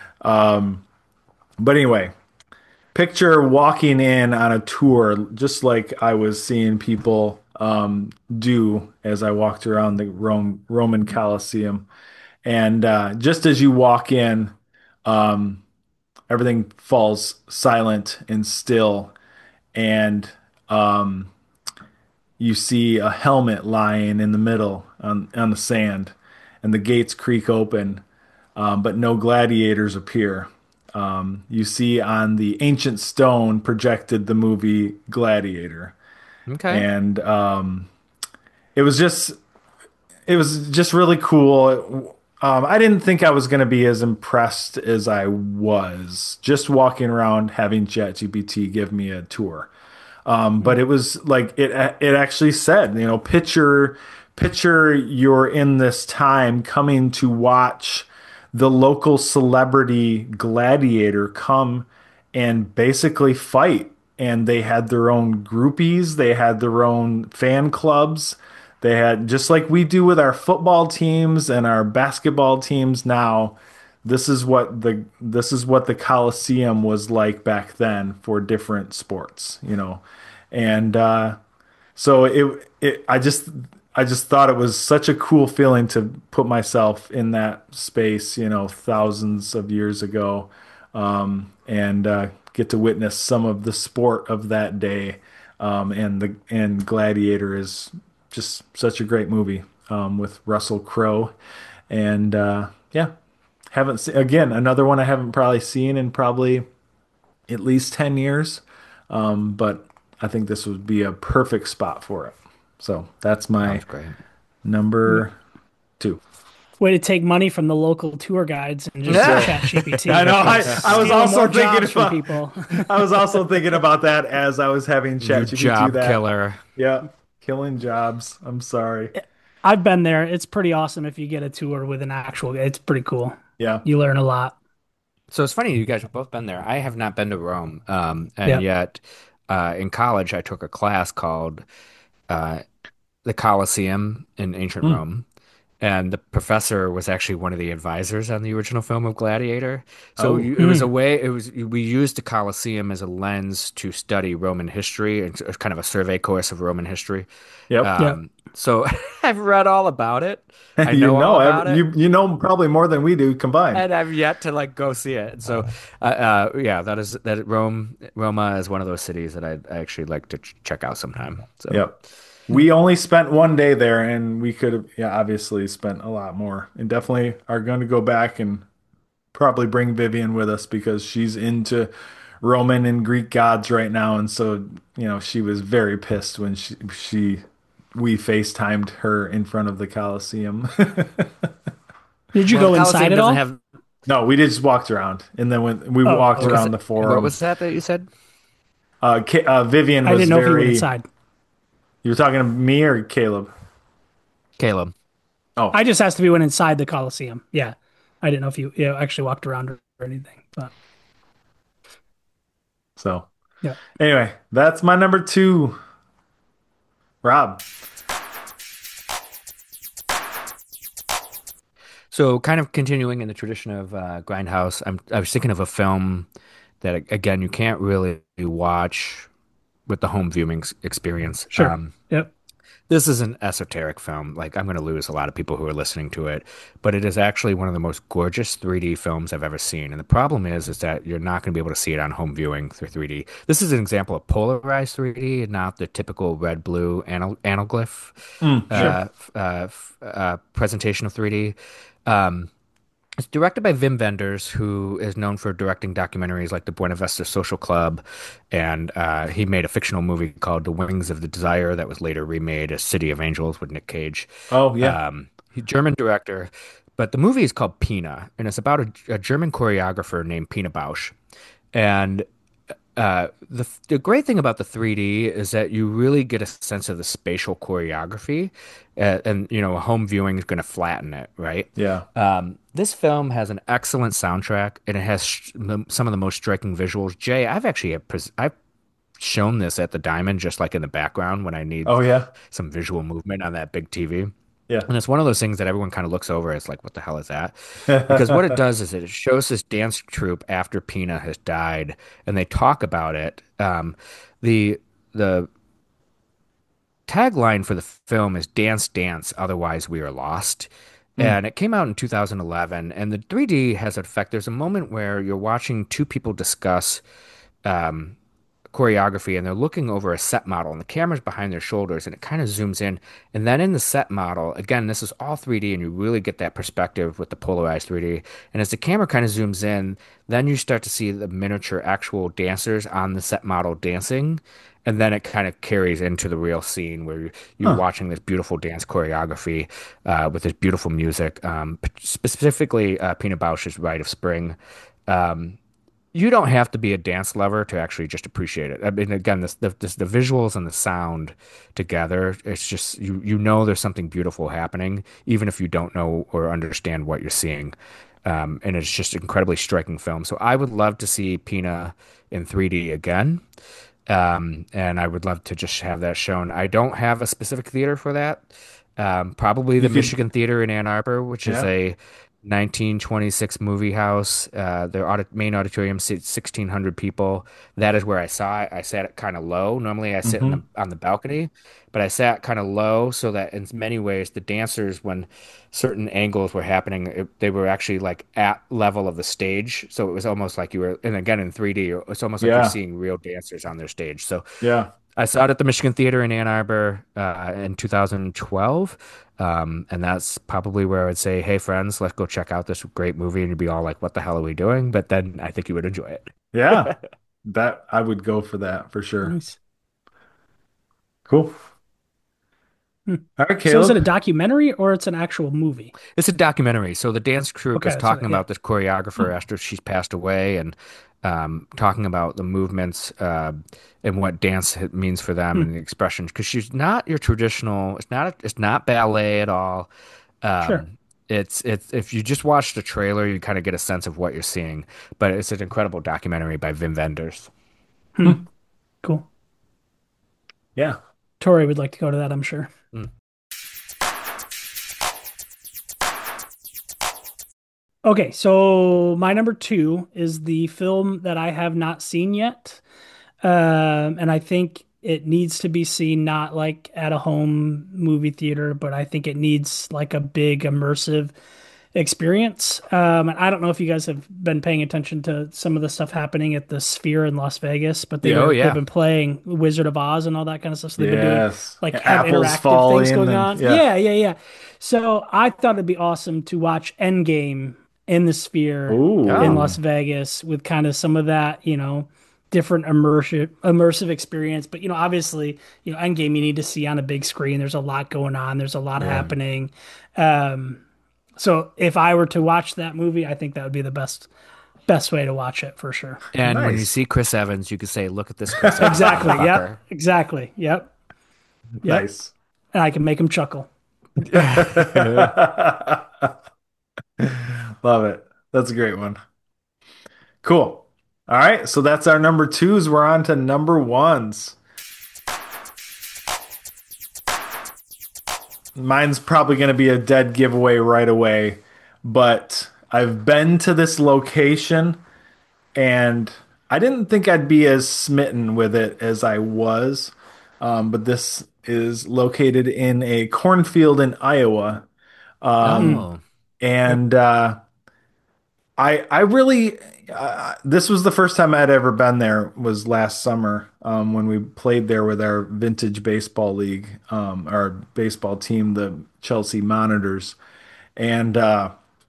But anyway, picture walking in on a tour, just like I was seeing people um, do as I walked around the Rome, Roman Colosseum. And uh, just as you walk in, um, everything falls silent and still. And um, you see a helmet lying in the middle on, on the sand. And the gates creak open, um, but no gladiators appear. Um, you see on the ancient stone projected the movie Gladiator, Okay. and um, it was just it was just really cool. Um, I didn't think I was going to be as impressed as I was just walking around having ChatGPT give me a tour. Um, but it was like it it actually said, you know, picture picture you're in this time coming to watch the local celebrity gladiator come and basically fight. And they had their own groupies, they had their own fan clubs. They had just like we do with our football teams and our basketball teams now. This is what the this is what the Coliseum was like back then for different sports, you know. And uh, so it it I just I just thought it was such a cool feeling to put myself in that space, you know, thousands of years ago, um, and uh, get to witness some of the sport of that day. Um, and the and Gladiator is just such a great movie um, with Russell Crowe, and uh, yeah, haven't se- again another one I haven't probably seen in probably at least ten years, um, but I think this would be a perfect spot for it. So that's That my was great. number two. Way to take money from the local tour guides and just So chat G P T. I know I, I was Stealing also more thinking jobs from about people. I was also thinking about that as I was having You ChatGPT do job that. killer. Yeah, killing jobs. I'm sorry. I've been there. It's pretty awesome if you get a tour with an actual. It's pretty cool. Yeah. You learn a lot. So it's funny you guys have both been there. I have not been to Rome, um, and Yep. yet uh, in college I took a class called uh, the Colosseum in ancient Hmm. Rome. And the professor was actually one of the advisors on the original film of Gladiator. So Oh, you, it was a Mm. way, it was, we used the Colosseum as a lens to study Roman history and it's kind of a survey course of Roman history. yep. Yep. Um, so I've read all about it. I You know all know, about ev- it. you you know probably more than we do combined. And I've yet to like go see it. So, uh, uh, yeah, that is that Rome, Roma is one of those cities that I'd, I actually like to ch check out sometime. So, Yep. We only spent one day there, and we could have, yeah, obviously spent a lot more, and definitely are going to go back and probably bring Vivian with us because she's into Roman and Greek gods right now, and so you know she was very pissed when she she we FaceTimed her in front of the Colosseum. Did you well, the go inside Colosseum at doesn't all? have. No, we just walked around, and then when we Oh, walked What was okay. around it? the What forum, was that that you said? uh, Ca uh, Vivian I was didn't know if you went very. inside. You were talking to me or Caleb? Caleb. Oh, I just asked if you went inside the Coliseum. Yeah. I didn't know if you, you know, actually walked around or, or anything. But so yeah. anyway, that's my number two. Rob. So, kind of continuing in the tradition of uh, Grindhouse, I'm I was thinking of a film that again you can't really watch with the home viewing s- experience. Sure. Um, Yep. this is an esoteric film. Like I'm going to lose a lot of people who are listening to it, but it is actually one of the most gorgeous three D films I've ever seen. And the problem is, is that you're not going to be able to see it on home viewing through three D. This is an example of polarized three D and not the typical red blue anal anaglyph Mm, sure. uh, f- uh, f- uh, presentation of three D. Um, it's directed by Wim Wenders, who is known for directing documentaries like The Buena Vista Social Club, and uh, he made a fictional movie called The Wings of the Desire that was later remade as City of Angels with Nick Cage. Oh yeah. Um, he's a German director, but the movie is called Pina, and it's about a, a German choreographer named Pina Bausch. And uh, the the great thing about the three D is that you really get a sense of the spatial choreography, uh, and you know, a home viewing is going to flatten it, right? Yeah. Um, this film has an excellent soundtrack, and it has sh the, some of the most striking visuals. Jay, I've actually pres I've shown this at the Diamond, just like in the background when I need Oh yeah. some visual movement on that big T V. Yeah. And it's one of those things that everyone kind of looks over. It's like, what the hell is that? Because what it does is it shows this dance troupe after Pina has died, and they talk about it. Um, the the tagline for the film is "Dance, Dance, Otherwise We Are Lost." Mm. And it came out in two thousand eleven. And the three D has an effect. There's a moment where you're watching two people discuss um, choreography and they're looking over a set model and the camera's behind their shoulders and it kind of zooms in. And then in the set model, again, this is all three D and you really get that perspective with the polarized three D. And as the camera kind of zooms in, then you start to see the miniature actual dancers on the set model dancing. And then it kind of carries into the real scene where you- you're Huh. watching this beautiful dance choreography uh, with this beautiful music, um, p- specifically uh, Pina Bausch's Rite of Spring. Um, you don't have to be a dance lover to actually just appreciate it. I mean, again, this, the this, the visuals and the sound together, it's just you you know there's something beautiful happening, even if you don't know or understand what you're seeing. Um, and it's just an incredibly striking film. So I would love to see Pina in three D again. Um, and I would love to just have that shown. I don't have a specific theater for that. Um, probably the You could, Michigan Theater in Ann Arbor, which is yeah. a nineteen twenty-six movie house. Uh, their audit, main auditorium seats sixteen hundred people. That is where I saw it. I sat kind of low. Normally I sit in Hmm. the, on the balcony, but I sat kind of low so that in many ways the dancers, when certain angles were happening, it, they were actually like at level of the stage. So it was almost like you were, and again in three D, it's almost like you're Yeah. seeing real dancers on their stage. So Yeah. I saw it at the Michigan Theater in Ann Arbor uh, in two thousand twelve. Um, and that's probably where I would say, hey, friends, let's go check out this great movie. And you'd be all like, what the hell are we doing? But then I think you would enjoy it. Yeah. That I would go for that for sure. Nice. Cool. Hmm. All right, So is it a Caleb. documentary or it's an actual movie? It's a documentary. So the dance troupe is Okay, so talking yeah. about this choreographer after she's passed away and um, talking about the movements uh, and what dance h- means for them Hmm. and the expressions. Because she's not your traditional. It's not. It's not ballet at all. Sure. Um, it's it's if you just watch the trailer, you kind of get a sense of what you're seeing. But it's an incredible documentary by Wim Wenders. Hmm. Hmm. Cool. Yeah. Tori would like to go to that, I'm sure. Mm. Okay, so my number two is the film that I have not seen yet. Um, and I think it needs to be seen not like at a home movie theater, but I think it needs like a big immersive experience. Um, and I don't know if you guys have been paying attention to some of the stuff happening at the Sphere in Las Vegas, but they Yeah, oh were they've yeah. been playing Wizard of Oz and all that kind of stuff. So they've been doing Yes. like have Apples interactive things falling going and on. yeah. Yeah, yeah, yeah. So I thought it'd be awesome to watch Endgame in the Sphere in Ooh. Las Vegas with kind of some of that, you know, different immersive immersive experience. But you know, obviously, you know, Endgame you need to see on a big screen. There's a lot going on. There's a lot Yeah. happening. Um, so if I were to watch that movie, I think that would be the best best way to watch it for sure. And when you Nice. see Chris Evans, you could say, "Look at this Chris Evans Exactly. motherfucker." Yep. Exactly. Yep. Yep. Nice. And I can make him chuckle. Love it. That's a great one. Cool. All right. So that's our number twos. We're on to number ones. Mine's probably going to be a dead giveaway right away, but I've been to this location and I didn't think I'd be as smitten with it as I was. Um, but this is located in a cornfield in Iowa. Mm. Oh, And uh, I I really uh, this was the first time I'd ever been there was last summer um, when we played there with our vintage baseball league, um, our baseball team, the Chelsea Monitors, and uh,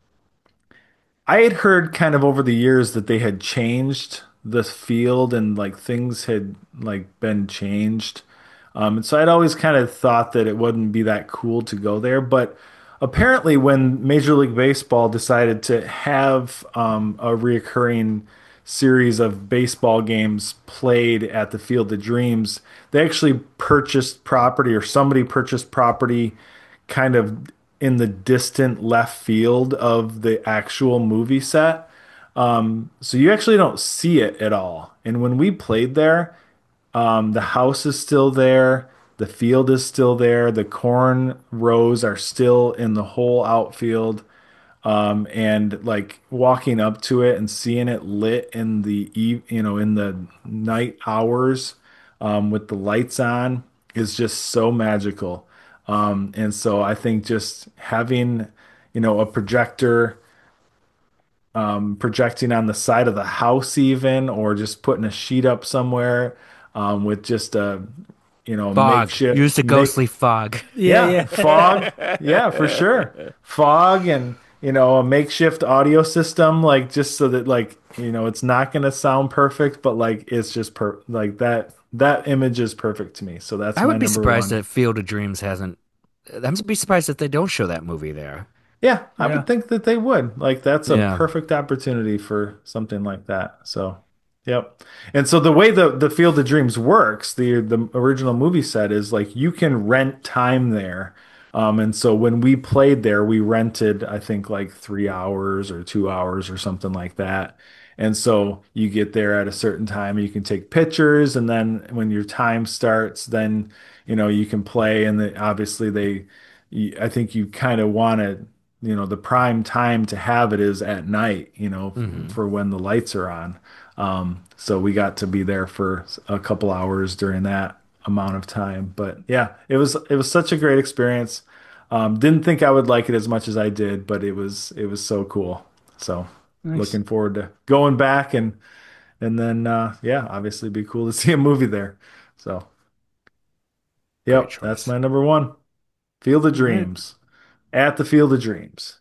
I had heard kind of over the years that they had changed the field and like things had like been changed. Um, and so I'd always kind of thought that it wouldn't be that cool to go there. But apparently, when Major League Baseball decided to have um, a reoccurring series of baseball games played at the Field of Dreams, they actually purchased property or somebody purchased property kind of in the distant left field of the actual movie set. Um, so you actually don't see it at all. And when we played there, um, the house is still there. The field is still there. The corn rows are still in the whole outfield. Um, and like walking up to it and seeing it lit in the eve, you know, in the night hours, um, with the lights on is just so magical. Um, and so I think just having, you know, a projector um, projecting on the side of the house even, or just putting a sheet up somewhere um, with just a, you know, fog. makeshift Use the make ghostly fog. Yeah, yeah, yeah. fog. Yeah, for sure. Fog and, you know, a makeshift audio system, like just so that like, you know, it's not going to sound perfect, but like it's just per like that that image is perfect to me. So that's I my would be number surprised one. that Field of Dreams hasn't. I'm be surprised that they don't show that movie there. Yeah, I Yeah. would think that they would. Like that's a Yeah. perfect opportunity for something like that. So, yep. And so the way the the Field of Dreams works, the the original movie set is like you can rent time there. Um, and so when we played there, we rented, I think like three hours or two hours or something like that. And so you get there at a certain time, you can take pictures, and then when your time starts, then you know you can play. And the, obviously they, you- I think you kind of want to, you know, the prime time to have it is at night, you know, f- Hmm. for when the lights are on. Um, so we got to be there for a couple hours during that amount of time. But yeah, it was it was such a great experience. Um, didn't think I would like it as much as I did, but it was it was so cool. So Nice. looking forward to going back and and then uh, yeah, obviously be cool to see a movie there. So Great yep, that's choice. my number one. Field of All right. Dreams. At the Field of Dreams.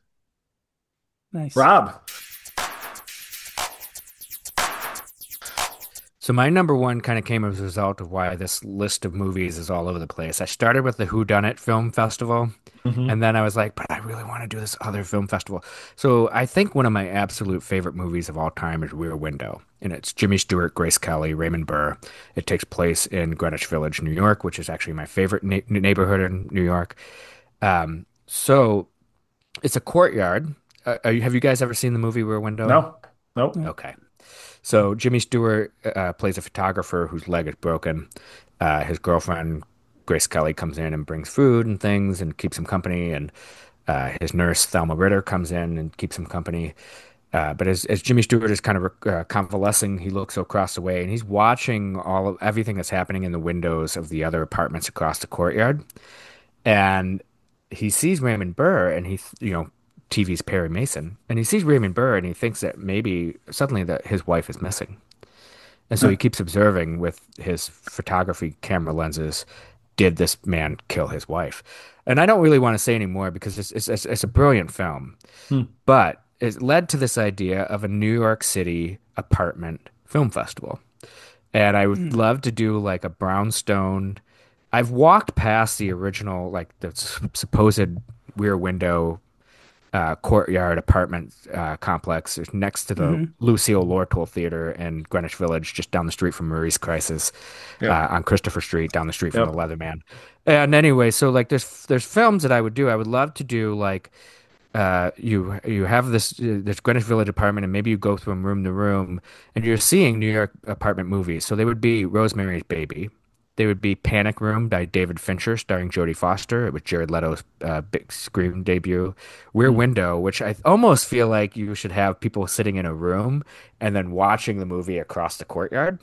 Nice. Rob. So my number one kind of came as a result of why this list of movies is all over the place. I started with the Whodunit Film Festival, Hmm. and then I was like, but I really want to do this other film festival. So I think one of my absolute favorite movies of all time is Rear Window, and it's Jimmy Stewart, Grace Kelly, Raymond Burr. It takes place in Greenwich Village, New York, which is actually my favorite na neighborhood in New York. Um, so it's a courtyard. Uh, are you- have you guys ever seen the movie Rear Window? No, nope. Okay. So Jimmy Stewart uh, plays a photographer whose leg is broken. Uh, his girlfriend, Grace Kelly, comes in and brings food and things and keeps him company. And uh, his nurse, Thelma Ritter, comes in and keeps him company. Uh, but as, as Jimmy Stewart is kind of uh, convalescing, he looks across the way and he's watching all of everything that's happening in the windows of the other apartments across the courtyard. And he sees Raymond Burr and he, you know, T V's Perry Mason, and he sees Raymond Burr and he thinks that maybe suddenly that his wife is missing. And so he keeps observing with his photography camera lenses, did this man kill his wife? And I don't really want to say any more because it's, it's, it's it's a brilliant film, Hmm. but it led to this idea of a New York City apartment film festival. And I would love to do like a brownstone. I've walked past the original, like the s- supposed Rear Window uh, courtyard apartment uh, complex next to the Hmm. Lucille Lortel Theater in Greenwich Village, just down the street from Maurice Crisis, Yep. uh, on Christopher Street, down the street from the Yep. Leatherman. And anyway, so like there's there's films that I would do. I would love to do like uh, you you have this uh, this Greenwich Village apartment, and maybe you go from room to room, and you're seeing New York apartment movies. So they would be Rosemary's Baby. They would be Panic Room by David Fincher, starring Jodie Foster. It was Jared Leto's uh, big screen debut. Rear Window, which I almost feel like you should have people sitting in a room and then watching the movie across the courtyard.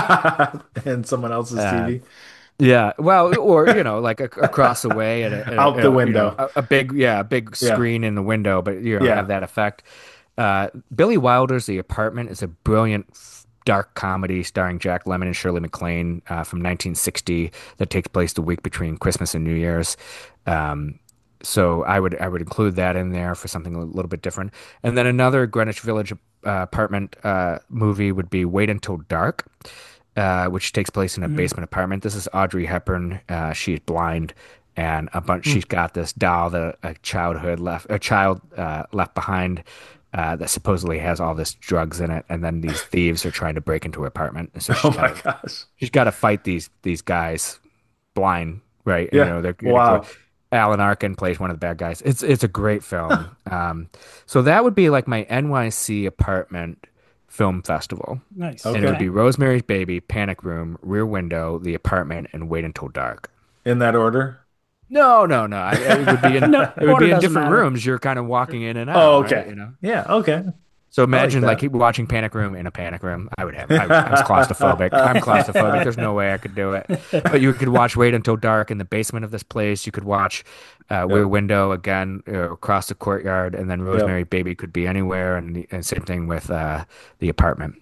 And someone else's Uh, T V Yeah, well, or you know, like a, across the way and a, and out a, the a, you know, window. a, a big, yeah, a big Yeah. screen in the window, but you know, Yeah. have that effect. Uh, Billy Wilder's The Apartment is a brilliant f- dark comedy starring Jack Lemmon and Shirley MacLaine uh, from nineteen sixty that takes place the week between Christmas and New Year's. Um, so I would I would include that in there for something a little bit different. And then another Greenwich Village uh, apartment uh, movie would be Wait Until Dark, uh, which takes place in a basement apartment. This is Audrey Hepburn. Uh, she's blind, and a bunch. She's got this doll that a childhood left, a child uh, left behind, uh, that supposedly has all this drugs in it. And then these thieves are trying to break into her apartment, and so Oh she's my got to gosh. she's got to fight these these guys blind, right? And, you Yeah. know, they're Wow. Alan Arkin plays one of the bad guys. It's it's a great film. Um, so that would be like my N Y C apartment film festival. Nice. And it would Okay. be Rosemary's Baby, Panic Room, Rear Window, The Apartment, and Wait Until Dark. In that order? No, no, no. I, it would be in No, it would order be in doesn't different matter. rooms. You're kind of walking in and out. Oh, right? okay. You know. Yeah, okay. So imagine that. like watching Panic Room in a panic room. I would have. I, I was claustrophobic. I'm claustrophobic. There's no way I could do it. But you could watch Wait Until Dark in the basement of this place. You could watch uh, Rear Window again uh, across the courtyard, and then Rosemary Baby could be anywhere, and, the, and same thing with uh, The Apartment.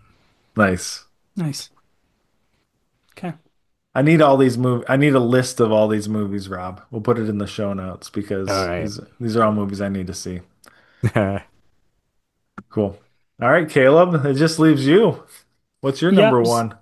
Nice. Nice. Okay. I need all these mov I need a list of all these movies, Rob. We'll put it in the show notes because All right. these, these are all movies I need to see. Cool. All right, Caleb, it just leaves you. What's your number Yep. one?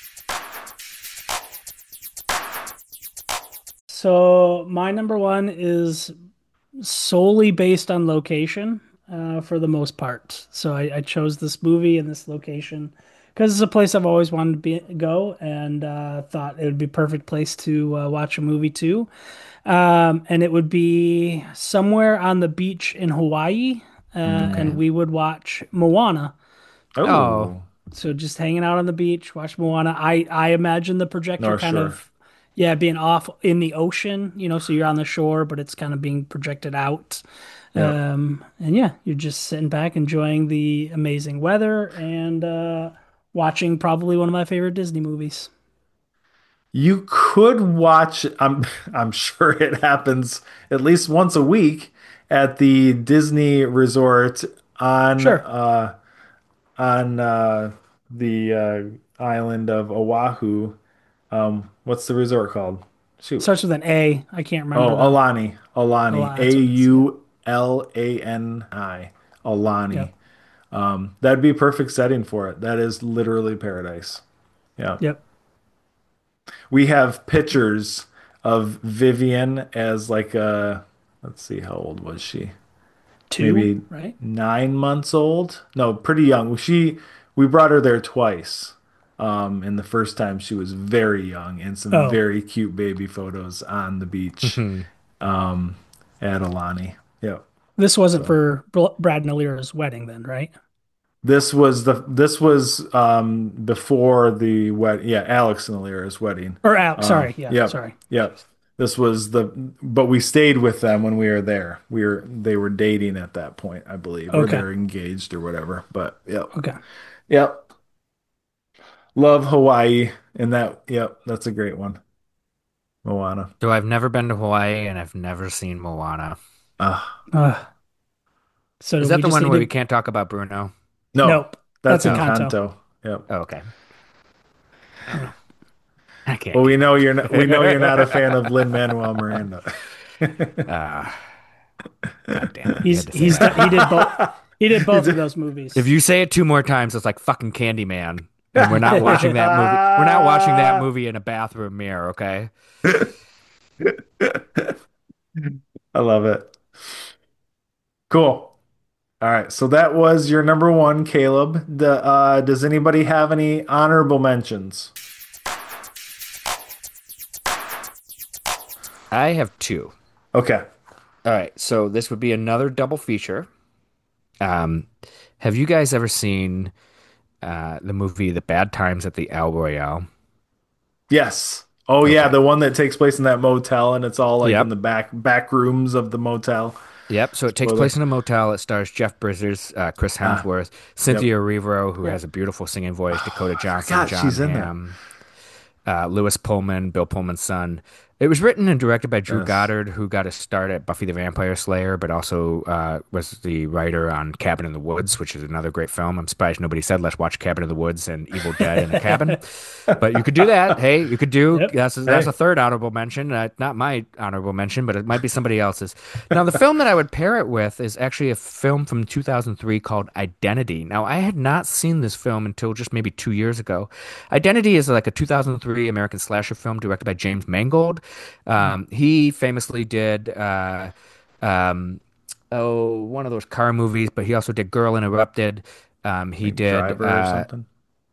So my number one is solely based on location, uh, for the most part. So I, I chose this movie and this location because it's a place I've always wanted to be, go, and uh, thought it would be a perfect place to uh, watch a movie too. Um, and it would be somewhere on the beach in Hawaii, uh, and we would watch Moana. Oh. So just hanging out on the beach, watch Moana. I I imagine the projector North kind Shore. of, yeah, being off in the ocean, you know, so you're on the shore, but it's kind of being projected out. Yeah. Um, and yeah, you're just sitting back enjoying the amazing weather and uh, watching probably one of my favorite Disney movies. You could watch, I'm I'm sure it happens at least once a week at the Disney Resort on Sure. uh on uh the uh island of Oahu. Um what's the resort called? Shoot. Starts with an A. I can't remember. Oh, the- Alani. Alani. Alani, A that's what it is, U L A N I. Alani. Yep. Um, that'd be a perfect setting for it. That is literally paradise. Yeah. Yep. We have pictures of Vivian as like a, let's see, how old was she? Two, Maybe right? nine months old. No, pretty young. She, we brought her there twice. Um, and the first time she was very young and some Oh, very cute baby photos on the beach, Mhm. um, at Alani. Yep. this wasn't So for Br- Brad and Alira's wedding then, right? this was the this was um before the wed yeah, Alex and Alira's wedding. Or out. Um, Sorry. Yeah. yep, Sorry. yep. This was the but we stayed with them when we were there. We were they were dating at that point, I believe, or Okay. they're engaged or whatever. But yep. Okay. Yep. Love Hawaii and that yep, that's a great one. Moana. So I've never been to Hawaii and I've never seen Moana. Ah, Uh, so Is do that we the just one need where to? we can't talk about Bruno? no. Nope. That's That's Oh. Encanto. Encanto. Yep. Oh, okay. Yeah. I can't. Well, we get know it. you're not we know you're not a fan of Lin-Manuel Miranda. Ah, God damn it. You He's had to say he's that. done, he did both. He did both of those movies. If you say it two more times, it's like fucking Candyman. And we're not watching that movie. We're not watching that movie in a bathroom mirror, okay? I love it. Cool. All right, so that was your number one, Caleb. The, uh, does anybody have any honorable mentions? I have two. Okay. All right, so this would be another double feature. Um, have you guys ever seen uh, the movie The Bad Times at the El Royale? Yes. Oh yeah, Okay. the one that takes place in that motel, and it's all like Yep. in the back back rooms of the motel. Yep. So it takes Spoiler. place in a motel. It stars Jeff Bridges, uh, Chris Ah, Hemsworth, Cynthia Erivo, who has a beautiful singing voice, Dakota Johnson, forgot John she's in there. Hamm, uh, Lewis Pullman, Bill Pullman's son. It was written and directed by Drew Yes. Goddard, who got a start at Buffy the Vampire Slayer, but also uh, was the writer on Cabin in the Woods, which is another great film. I'm surprised nobody said, let's watch Cabin in the Woods and Evil Dead in a Cabin. But you could do that. Hey, you could do, Yep. that's, that's Hey. a third honorable mention. Uh, not my honorable mention, but it might be somebody else's. Now, the film that I would pair it with is actually a film from two thousand three called Identity. Now, I had not seen this film until just maybe two years ago. Identity is like a two thousand three American slasher film directed by James Mangold. Um, he famously did uh, um, oh one of those car movies, but he also did Girl Interrupted. Um, he Like did Driver or uh, something.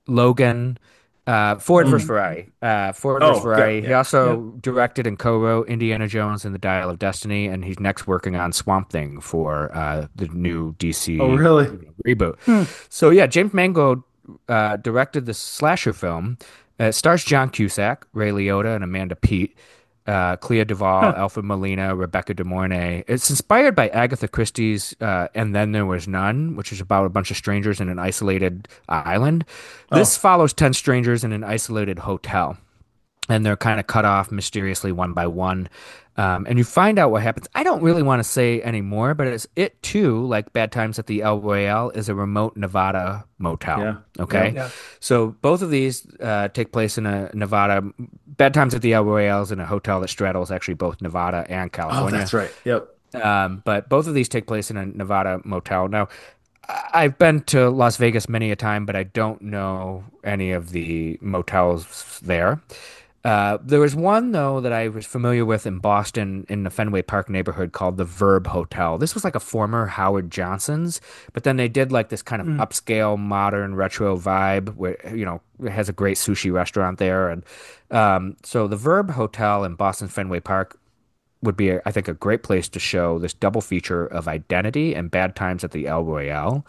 Logan, uh, Ford versus Ferrari. Uh, Ford versus Oh, Ferrari. yeah, He also directed and co-wrote Indiana Jones and the Dial of Destiny, and he's next working on Swamp Thing for uh, the new D C Oh really? reboot. So yeah, James Mangold uh, directed the slasher film. Uh, it stars John Cusack, Ray Liotta, and Amanda Peet. Uh, Clea Duvall, Alfred Molina, Rebecca De Mornay. It's inspired by Agatha Christie's uh, And Then There Was None, which is about a bunch of strangers in an isolated uh, island. This follows ten strangers in an isolated hotel, and they're kind of cut off mysteriously one by one. Um, and you find out what happens. I don't really want to say any more, but it's it too, like Bad Times at the El Royale, is a remote Nevada motel. Yeah. Okay. Yeah. So both of these uh, take place in a Nevada. Bad Times at the El Royale is in a hotel that straddles actually both Nevada and Oh, California. that's right. Yep. Um, but both of these take place in a Nevada motel. Now, I- I've been to Las Vegas many a time, but I don't know any of the motels there. Uh, there was one though that I was familiar with in Boston in the Fenway Park neighborhood called the Verb Hotel. This was like a former Howard Johnson's, but then they did like this kind of upscale, modern, retro vibe where, you know, it has a great sushi restaurant there. And um, so the Verb Hotel in Boston Fenway Park would be, I think, a great place to show this double feature of Identity and Bad Times at the El Royale.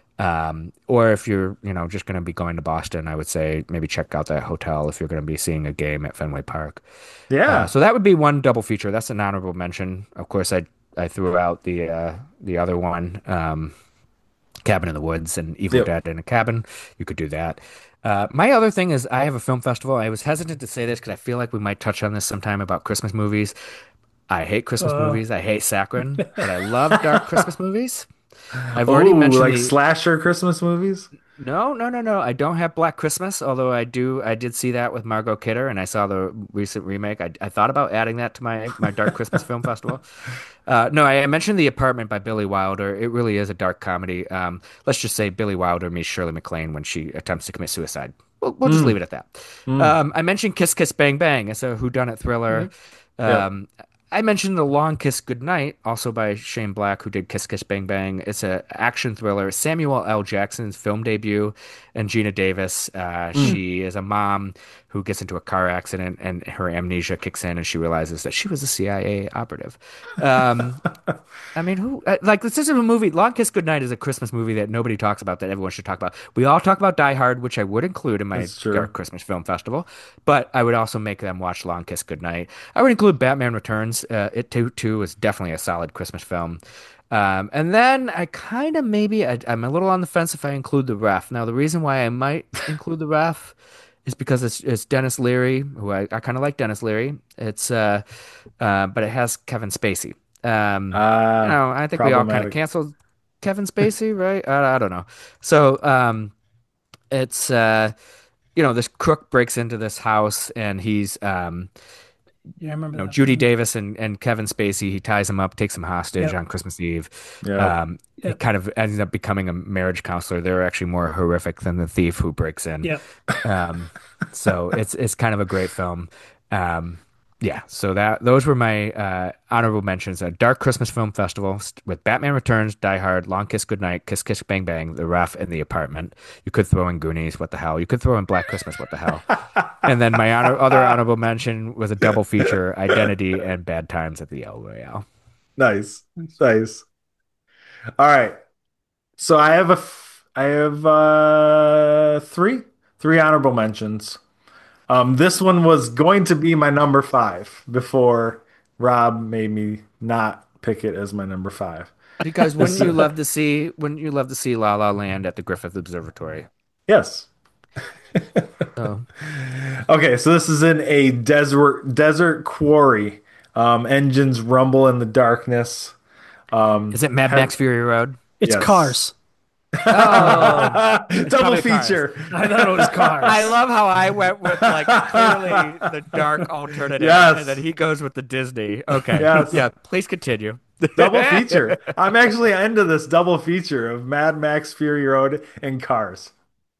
Um, or if you're, you know, just going to be going to Boston, I would say maybe check out that hotel if you're going to be seeing a game at Fenway Park. Yeah. Uh, so that would be one double feature. That's an honorable mention. Of course, I I threw out the uh, the other one, um, Cabin in the Woods and Evil Yep. Dead in a Cabin. You could do that. Uh, my other thing is I have a film festival. I was hesitant to say this because I feel like we might touch on this sometime about Christmas movies. I hate Christmas Uh. movies. I hate saccharine, but I love dark Christmas movies. I've already Oh, mentioned like the, slasher Christmas movies? No, no, no, no. I don't have Black Christmas, although I do. I did see that with Margot Kidder, and I saw the recent remake. I, I thought about adding that to my my Dark Christmas Film Festival. Uh, no, I, I mentioned The Apartment by Billy Wilder. It really is a dark comedy. Um, let's just say Billy Wilder meets Shirley MacLaine when she attempts to commit suicide. We'll, we'll just leave Mm, it at that. mm, Um, I mentioned Kiss Kiss Bang Bang. It's a whodunit thriller. Yep. yep. Um, I mentioned The Long Kiss Goodnight, also by Shane Black, who did Kiss Kiss Bang Bang. It's a action thriller. Samuel L. Jackson's film debut, and Gina Davis. Uh, Mm. she is a mom who gets into a car accident, and her amnesia kicks in, and she realizes that she was a C I A operative. Um, I mean, who uh, like this is a movie. Long Kiss Goodnight is a Christmas movie that nobody talks about that everyone should talk about. We all talk about Die Hard, which I would include in my That's true. Dark Christmas Film Festival, but I would also make them watch Long Kiss Goodnight. I would include Batman Returns. Uh, it too too is definitely a solid Christmas film. Um, and then I kind of maybe I, I'm a little on the fence if I include The Ref. Now the reason why I might include The Ref is because it's it's Dennis Leary, who I, I kind of like Dennis Leary. It's uh, uh, but it has Kevin Spacey. Um, you Ah, know, I think we all kind of problematic. canceled Kevin Spacey, right? I, I don't know. So, um, it's uh, you know, this crook breaks into this house and he's um, Yeah, I you remember know, that Judy film. Davis and, and Kevin Spacey, he ties him up, takes him hostage Yep. on Christmas Eve. Yep. Um, he Yep. kind of ends up becoming a marriage counselor. They're actually more horrific than the thief who breaks in. Yep. Um, so it's it's kind of a great film. Um, yeah, so that those were my uh, honorable mentions: a Dark Christmas Film Festival st- with Batman Returns, Die Hard, Long Kiss Goodnight, Kiss Kiss Bang Bang, The Ref, and The Apartment. You could throw in Goonies, what the hell? You could throw in Black Christmas, what the hell? And then my honor, other honorable mention was a double feature: Identity and Bad Times at the El Royale. Nice. Nice. Nice. All right. So I have a f- I have uh three three honorable mentions. Um, this one was going to be my number five before Rob made me not pick it as my number five. Because wouldn't This, you love to see wouldn't you love to see La La Land at the Griffith Observatory? yes. So Okay, so this is in a desert desert quarry. Um, engines rumble in the darkness. Um, is it Mad hev- Max Fury Road? It's yes. Cars. Oh, it's Double probably Cars. feature. I thought it was I Cars. love how I went with like clearly the dark alternative, and then Yes. he goes with the Disney. Okay, Yes. yeah. Please continue. Double feature. I'm actually into this double feature of Mad Max Fury Road and Cars.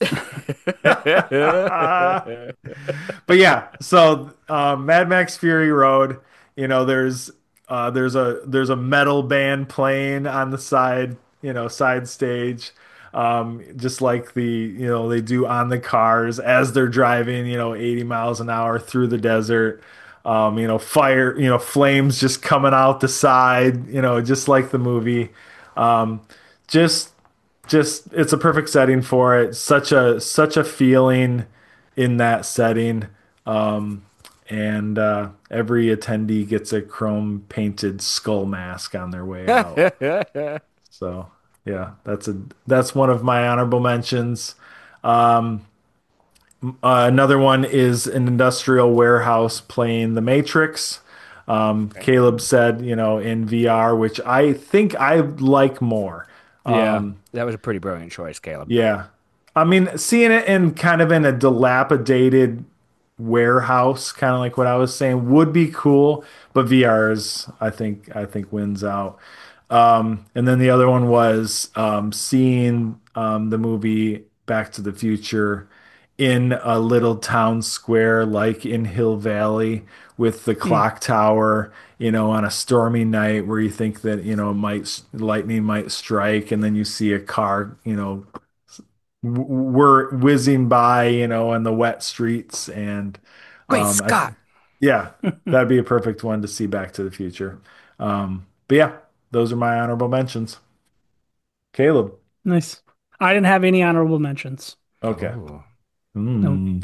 But yeah, so um, Mad Max Fury Road, you know, there's uh, there's a there's a metal band playing on the side, you know, side stage, um, just like the you know they do on the cars as they're driving, you know, eighty miles an hour through the desert. Um, you know, fire, you know, flames just coming out the side, you know, just like the movie. Um, just just it's a perfect setting for it. Such a such a feeling in that setting. Um, and uh, every attendee gets a chrome painted skull mask on their way out. So yeah, that's a that's one of my honorable mentions. Um, uh, another one is an industrial warehouse playing The Matrix. Um, Caleb said, you know, in V R, which I think I like more. Yeah, Um, that was a pretty brilliant choice, Caleb. yeah. I mean, seeing it in kind of in a dilapidated warehouse, kind of like what I was saying, would be cool, but V R is, I think, I think wins out. Um, and then the other one was um, seeing um, the movie Back to the Future in a little town square like in Hill Valley with the Hmm. clock tower, you know, on a stormy night where you think that, you know, might lightning might strike and then you see a car, you know, w- we're whizzing by, you know, on the wet streets and Great um I th Scott! yeah, that'd be a perfect one to see Back to the Future. Um but yeah, those are my honorable mentions. Caleb. Nice. I didn't have any honorable mentions. Okay. Oh, No. Hmm.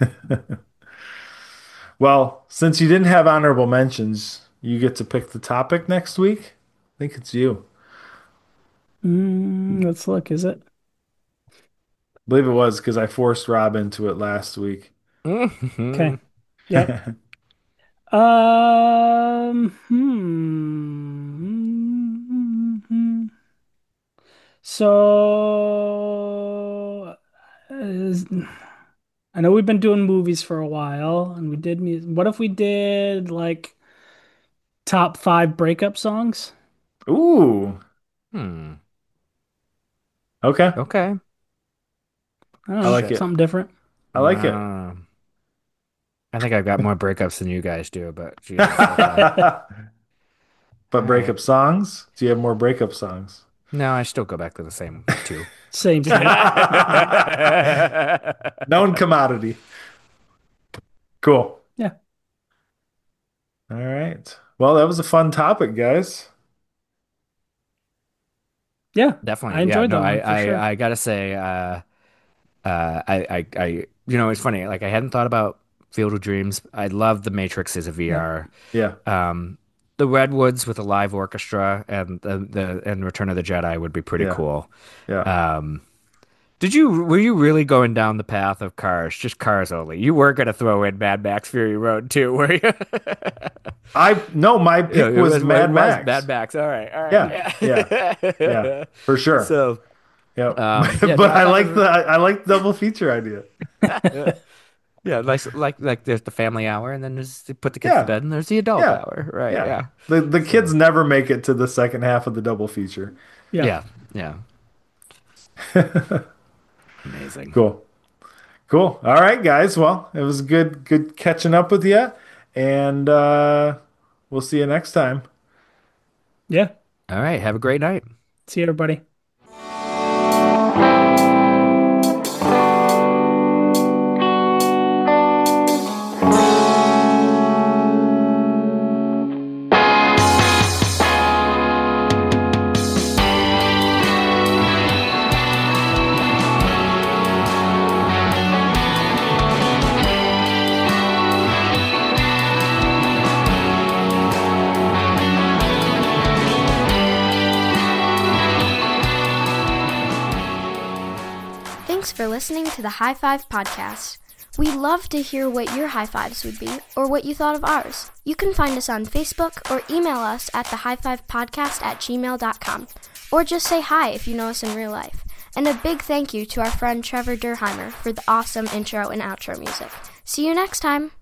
Well, since you didn't have honorable mentions, you get to pick the topic next week. I think it's you. Mm, let's look. Is it? I believe it was because I forced Rob into it last week. Okay. Yep. Um. Hmm. So is, I know we've been doing movies for a while, and we did music. What if we did like top five breakup songs? Ooh. Hmm. Okay. Okay. I don't I know, like it. something different. I like it. Uh, I think I've got more breakups than you guys do, but geez, okay. But All breakup right. songs? Do you have more breakup songs? No, I still go back to the same two. Same thing. Known commodity. Cool. Yeah. All right. Well, that was a fun topic, guys. Yeah. Definitely. I enjoyed yeah, no, that I, one for I, sure. I gotta say, uh, uh, I, I, I, you know, it's funny. Like I hadn't thought about Field of Dreams. I love The Matrix as a V R. Yeah. Um, the Redwoods with a live orchestra and the, the and Return of the Jedi would be pretty Yeah. cool. Yeah. Um, did you were you really going down the path of cars, just cars only? You were gonna throw in Mad Max Fury Road too, were you? I no, my pick Yeah, it was, it Mad was Max. Mad Max. All right, all right. Yeah, yeah, yeah, for sure. So, Yeah, um, yeah, but no, I thought like it the I, I like the double feature idea. was- yeah, like like like there's the family hour, and then there's they put the kids Yeah. to bed, and there's the adult Yeah. hour, right? Yeah, Yeah, the the kids never make it to the second half of the double feature. Yeah. yeah, yeah. Amazing. Cool, cool. All right, guys. Well, it was good good catching up with you, and uh, we'll see you next time. Yeah. All right, have a great night. See you, everybody. Thanks for listening to the High Five Podcast. We'd love to hear what your high fives would be or what you thought of ours. You can find us on Facebook or email us at the high five podcast at gmail dot com. Or just say hi if you know us in real life. And a big thank you to our friend Trevor Durheimer for the awesome intro and outro music. See you next time.